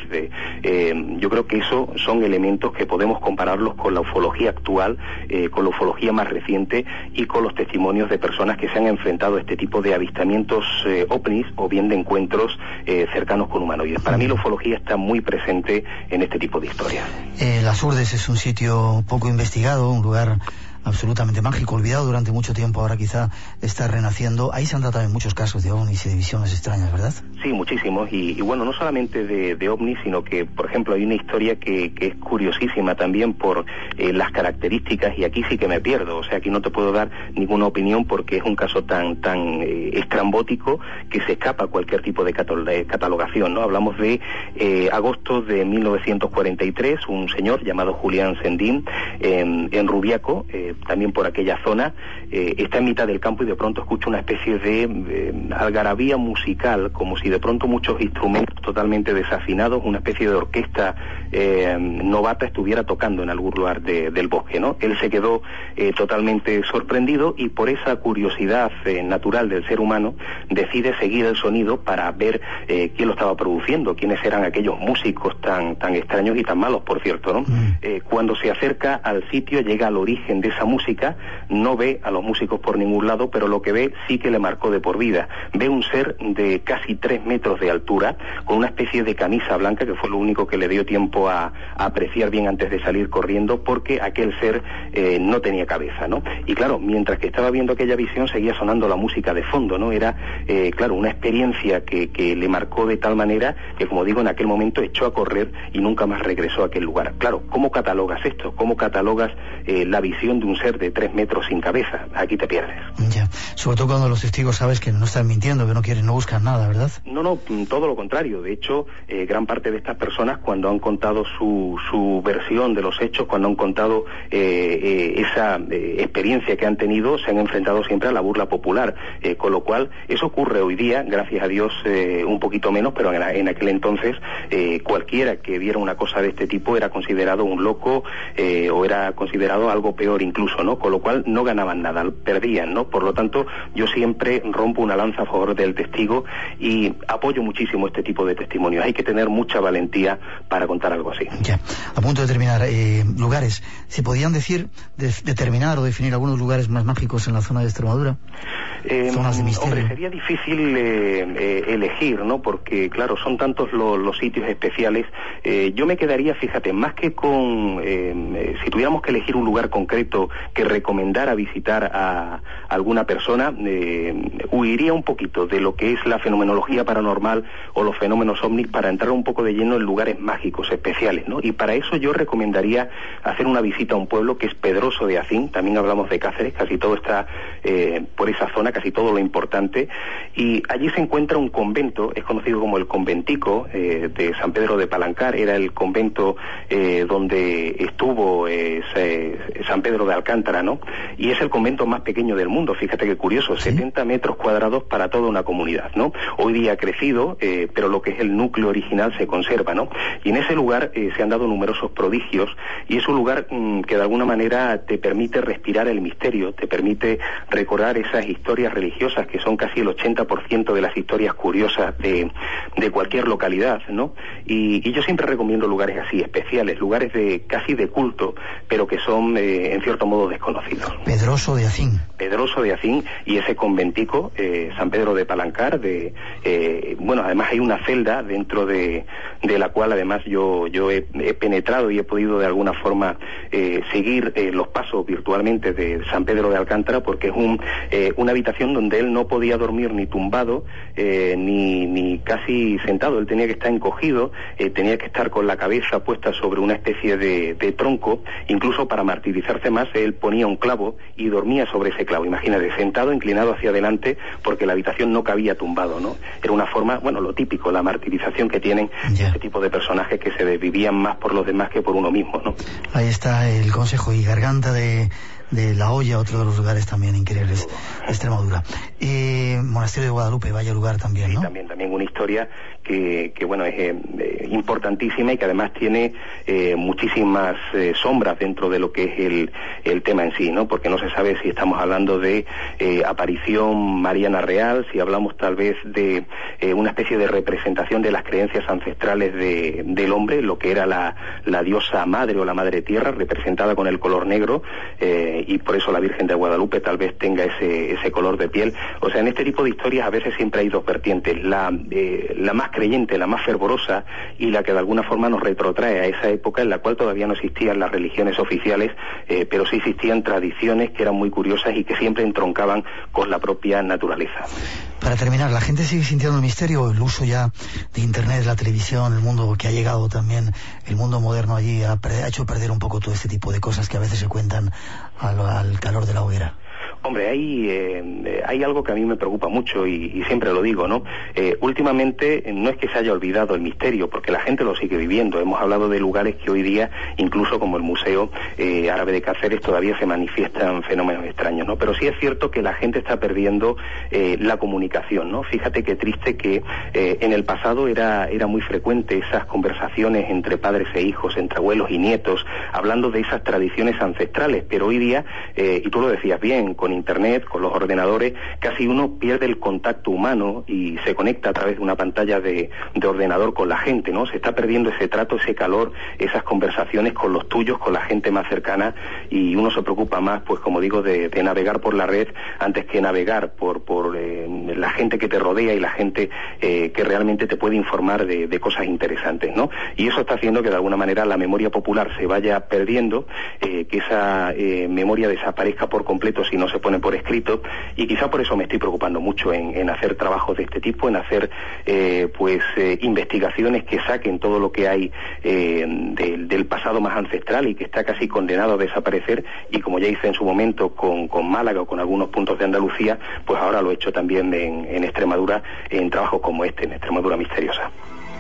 Yo creo que eso son elementos que podemos compararlos con la ufología actual, con la ufología más reciente, y con los testimonios de personas que se han enfrentado a este tipo de avistamientos ovnis, o bien de encuentros cercanos con humanoides. Para mí la ufología está muy presente en este tipo de historias. Las Urdes es un sitio poco investigado, un lugar absolutamente mágico, olvidado durante mucho tiempo, ahora quizá está renaciendo. Ahí se han tratado en muchos casos de ovnis y de visiones extrañas, ¿verdad? Sí, muchísimos, y bueno, no solamente de ovnis, sino que, por ejemplo, hay una historia que es curiosísima también por las características, y aquí sí que me pierdo, o sea, aquí no te puedo dar ninguna opinión porque es un caso tan estrambótico que se escapa a cualquier tipo de catalogación, ¿no? Hablamos de agosto de 1943, un señor llamado Julián Sendín, en Rubiaco, también por aquella zona, está en mitad del campo y de pronto escucha una especie de algarabía musical, como si de pronto muchos instrumentos totalmente desafinados, una especie de orquesta novata estuviera tocando en algún lugar del bosque, ¿no? Él se quedó totalmente sorprendido, y por esa curiosidad natural del ser humano decide seguir el sonido para ver quién lo estaba produciendo, quiénes eran aquellos músicos tan extraños y tan malos, por cierto, ¿no? Cuando se acerca al sitio, llega al origen de esa música, no ve a los músicos por ningún lado, pero lo que ve sí que le marcó de por vida. Ve un ser de casi 3 metros de altura, con una especie de camisa blanca, que fue lo único que le dio tiempo a apreciar bien antes de salir corriendo, porque aquel ser no tenía cabeza, ¿no? Y claro, mientras que estaba viendo aquella visión, seguía sonando la música de fondo, ¿no? Era, claro, una experiencia que le marcó de tal manera que, como digo, en aquel momento echó a correr y nunca más regresó a aquel lugar. Claro, ¿cómo catalogas esto? ¿Cómo catalogas la visión de un ser de 3 metros sin cabeza? Aquí te pierdes. Ya, sobre todo cuando los testigos sabes que no están mintiendo, que no buscan nada, ¿verdad? No, todo lo contrario. De hecho, gran parte de estas personas, cuando han contado su versión de los hechos, cuando han contado esa experiencia que han tenido, se han enfrentado siempre a la burla popular, con lo cual eso ocurre hoy día, gracias a Dios, un poquito menos, pero en aquel entonces cualquiera que viera una cosa de este tipo era considerado un loco, o era considerado algo peor incluso, ¿no? Con lo cual no ganaban nada, perdían, ¿no? Por lo tanto, yo siempre rompo una lanza a favor del testigo y apoyo muchísimo este tipo de testimonios. Hay que tener mucha valentía para contar algo algo así. Ya, a punto de terminar, lugares, ¿se podían determinar o definir algunos lugares más mágicos en la zona de Extremadura? Zonas de misterio. Hombre, sería difícil elegir, ¿no? Porque, claro, son tantos los sitios especiales. Yo me quedaría, fíjate, más que con... si tuviéramos que elegir un lugar concreto que recomendara visitar a alguna persona, huiría un poquito de lo que es la fenomenología paranormal o los fenómenos ovnis para entrar un poco de lleno en lugares mágicos, especiales, ¿no? Y para eso yo recomendaría hacer una visita a un pueblo que es Pedroso de Acín. También hablamos de Cáceres, casi todo está por esa zona, casi todo lo importante, y allí se encuentra un convento, es conocido como el conventico de San Pedro de Palancar. Era el convento donde estuvo San Pedro de Alcántara, ¿no? Y es el convento más pequeño del mundo, fíjate qué curioso, ¿sí? 70 metros cuadrados para toda una comunidad, ¿no? Hoy día ha crecido, pero lo que es el núcleo original se conserva, ¿no? Y en ese lugar se han dado numerosos prodigios, y es un lugar que de alguna manera te permite respirar el misterio, te permite recordar esas historias religiosas que son casi el 80% de las historias curiosas de cualquier localidad, ¿no? Y yo siempre recomiendo lugares así, especiales, lugares casi de culto, pero que son en cierto modo desconocidos. Pedroso de Acín. Pedroso de Acín, y ese conventico, San Pedro de Palancar, bueno, además hay una celda dentro de la cual además yo he penetrado y he podido de alguna forma seguir los pasos virtualmente de San Pedro de Alcántara, porque es una habitación donde él no podía dormir ni tumbado ni casi sentado. Él tenía que estar encogido, tenía que estar con la cabeza puesta sobre una especie de tronco. Incluso para martirizarse más, él ponía un clavo y dormía sobre ese clavo. Imagínate, sentado, inclinado hacia adelante, porque la habitación no cabía tumbado, ¿no? Era una forma, bueno, lo típico, la martirización que tienen este tipo de personajes que se desvivían más por los demás que por uno mismo, ¿no? Ahí está el consejo. Y Garganta de La Hoya, otro de los lugares también increíbles de Extremadura. Monasterio de Guadalupe, vaya lugar también, ¿no? Sí, también una historia que bueno, es importantísima y que además tiene muchísimas sombras dentro de lo que es el tema en sí, ¿no? Porque no se sabe si estamos hablando de aparición mariana real, si hablamos tal vez de una especie de representación de las creencias ancestrales del hombre, lo que era la diosa madre o la madre tierra, representada con el color negro, y por eso la Virgen de Guadalupe tal vez tenga ese color de piel. O sea, en este tipo de historias a veces siempre hay dos vertientes, la más creyente, la más fervorosa, y la que de alguna forma nos retrotrae a esa época en la cual todavía no existían las religiones oficiales, pero sí existían tradiciones que eran muy curiosas y que siempre entroncaban con la propia naturaleza. Para terminar, ¿la gente sigue sintiendo el misterio? El uso ya de Internet, la televisión, el mundo que ha llegado también, el mundo moderno allí ha hecho perder un poco todo este tipo de cosas que a veces se cuentan al calor de la hoguera. Hombre, hay algo que a mí me preocupa mucho y siempre lo digo, ¿no? Últimamente no es que se haya olvidado el misterio, porque la gente lo sigue viviendo. Hemos hablado de lugares que hoy día, incluso como el Museo Árabe de Cáceres, todavía se manifiestan fenómenos extraños, ¿no? Pero sí es cierto que la gente está perdiendo la comunicación, ¿no? Fíjate qué triste que en el pasado era muy frecuente esas conversaciones entre padres e hijos, entre abuelos y nietos, hablando de esas tradiciones ancestrales, pero hoy día, y tú lo decías bien, con Internet, con los ordenadores, casi uno pierde el contacto humano y se conecta a través de una pantalla de ordenador con la gente, ¿no? Se está perdiendo ese trato, ese calor, esas conversaciones con los tuyos, con la gente más cercana, y uno se preocupa más, pues como digo, de navegar por la red antes que navegar por la gente que te rodea y la gente que realmente te puede informar de cosas interesantes, ¿no? Y eso está haciendo que de alguna manera la memoria popular se vaya perdiendo, que esa memoria desaparezca por completo si no se pone por escrito, y quizá por eso me estoy preocupando mucho en hacer trabajos de este tipo, en hacer investigaciones que saquen todo lo que hay del pasado más ancestral y que está casi condenado a desaparecer, y como ya hice en su momento con Málaga o con algunos puntos de Andalucía, pues ahora lo he hecho también en Extremadura, en trabajos como este, en Extremadura Misteriosa.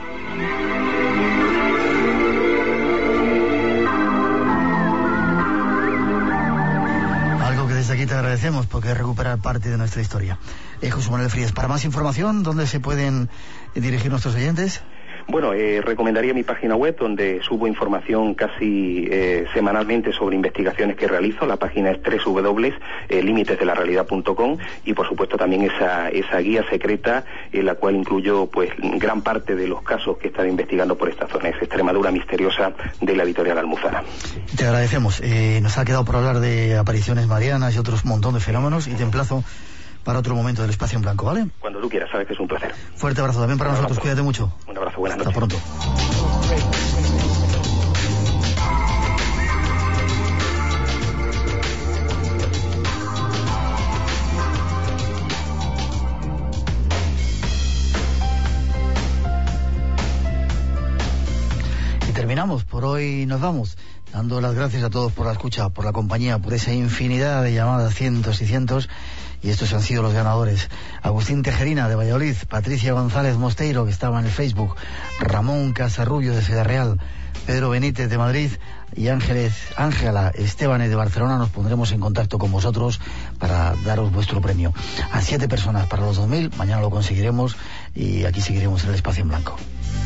Desde aquí te agradecemos porque recuperar parte de nuestra historia. José Manuel Frías, para más información, ¿dónde se pueden dirigir nuestros oyentes? Bueno, recomendaría mi página web, donde subo información casi semanalmente sobre investigaciones que realizo. La página es www.limitesdelarealidad.com, y por supuesto también esa guía secreta en la cual incluyo pues gran parte de los casos que he estado investigando por esta zona, es Extremadura misteriosa de la Editorial Almuzara. Te agradecemos. Nos ha quedado por hablar de apariciones marianas y otros montón de fenómenos, y te emplazo para otro momento del Espacio en Blanco, ¿vale? Cuando tú quieras, sabes que es un placer. Fuerte abrazo también para nosotros, cuídate mucho. Un abrazo, buenas noches. Hasta pronto. Y terminamos, por hoy nos vamos, dando las gracias a todos por la escucha, por la compañía, por esa infinidad de llamadas, cientos y cientos, y estos han sido los ganadores: Agustín Tejerina de Valladolid, Patricia González Mosteiro, que estaba en el Facebook, Ramón Casarrullo de Ciudad Real, Pedro Benítez de Madrid y Ángela Estebanes de Barcelona. Nos pondremos en contacto con vosotros para daros vuestro premio. A 7 personas para los 2000, mañana lo conseguiremos y aquí seguiremos en el Espacio en Blanco.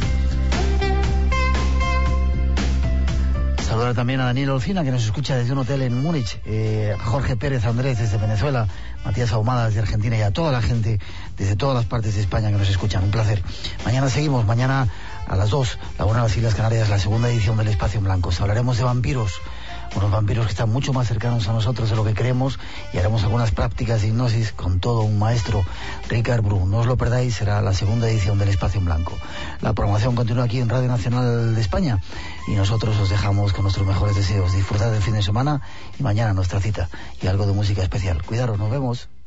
Saludar también a Daniel Olcina, que nos escucha desde un hotel en Múnich, a Jorge Pérez Andrés desde Venezuela, Matías Ahumada desde Argentina, y a toda la gente desde todas las partes de España que nos escuchan. Un placer. Mañana seguimos, mañana a las 2, la 1 de las Islas Canarias, la segunda edición del Espacio en Blanco. Hablaremos de vampiros, unos vampiros que están mucho más cercanos a nosotros de lo que creemos, y haremos algunas prácticas de hipnosis con todo un maestro, Ricard Bru. No os lo perdáis, será la segunda edición del Espacio en Blanco. La programación continúa aquí en Radio Nacional de España, y nosotros os dejamos con nuestros mejores deseos. Disfrutad del fin de semana y mañana nuestra cita y algo de música especial. Cuidaros, nos vemos.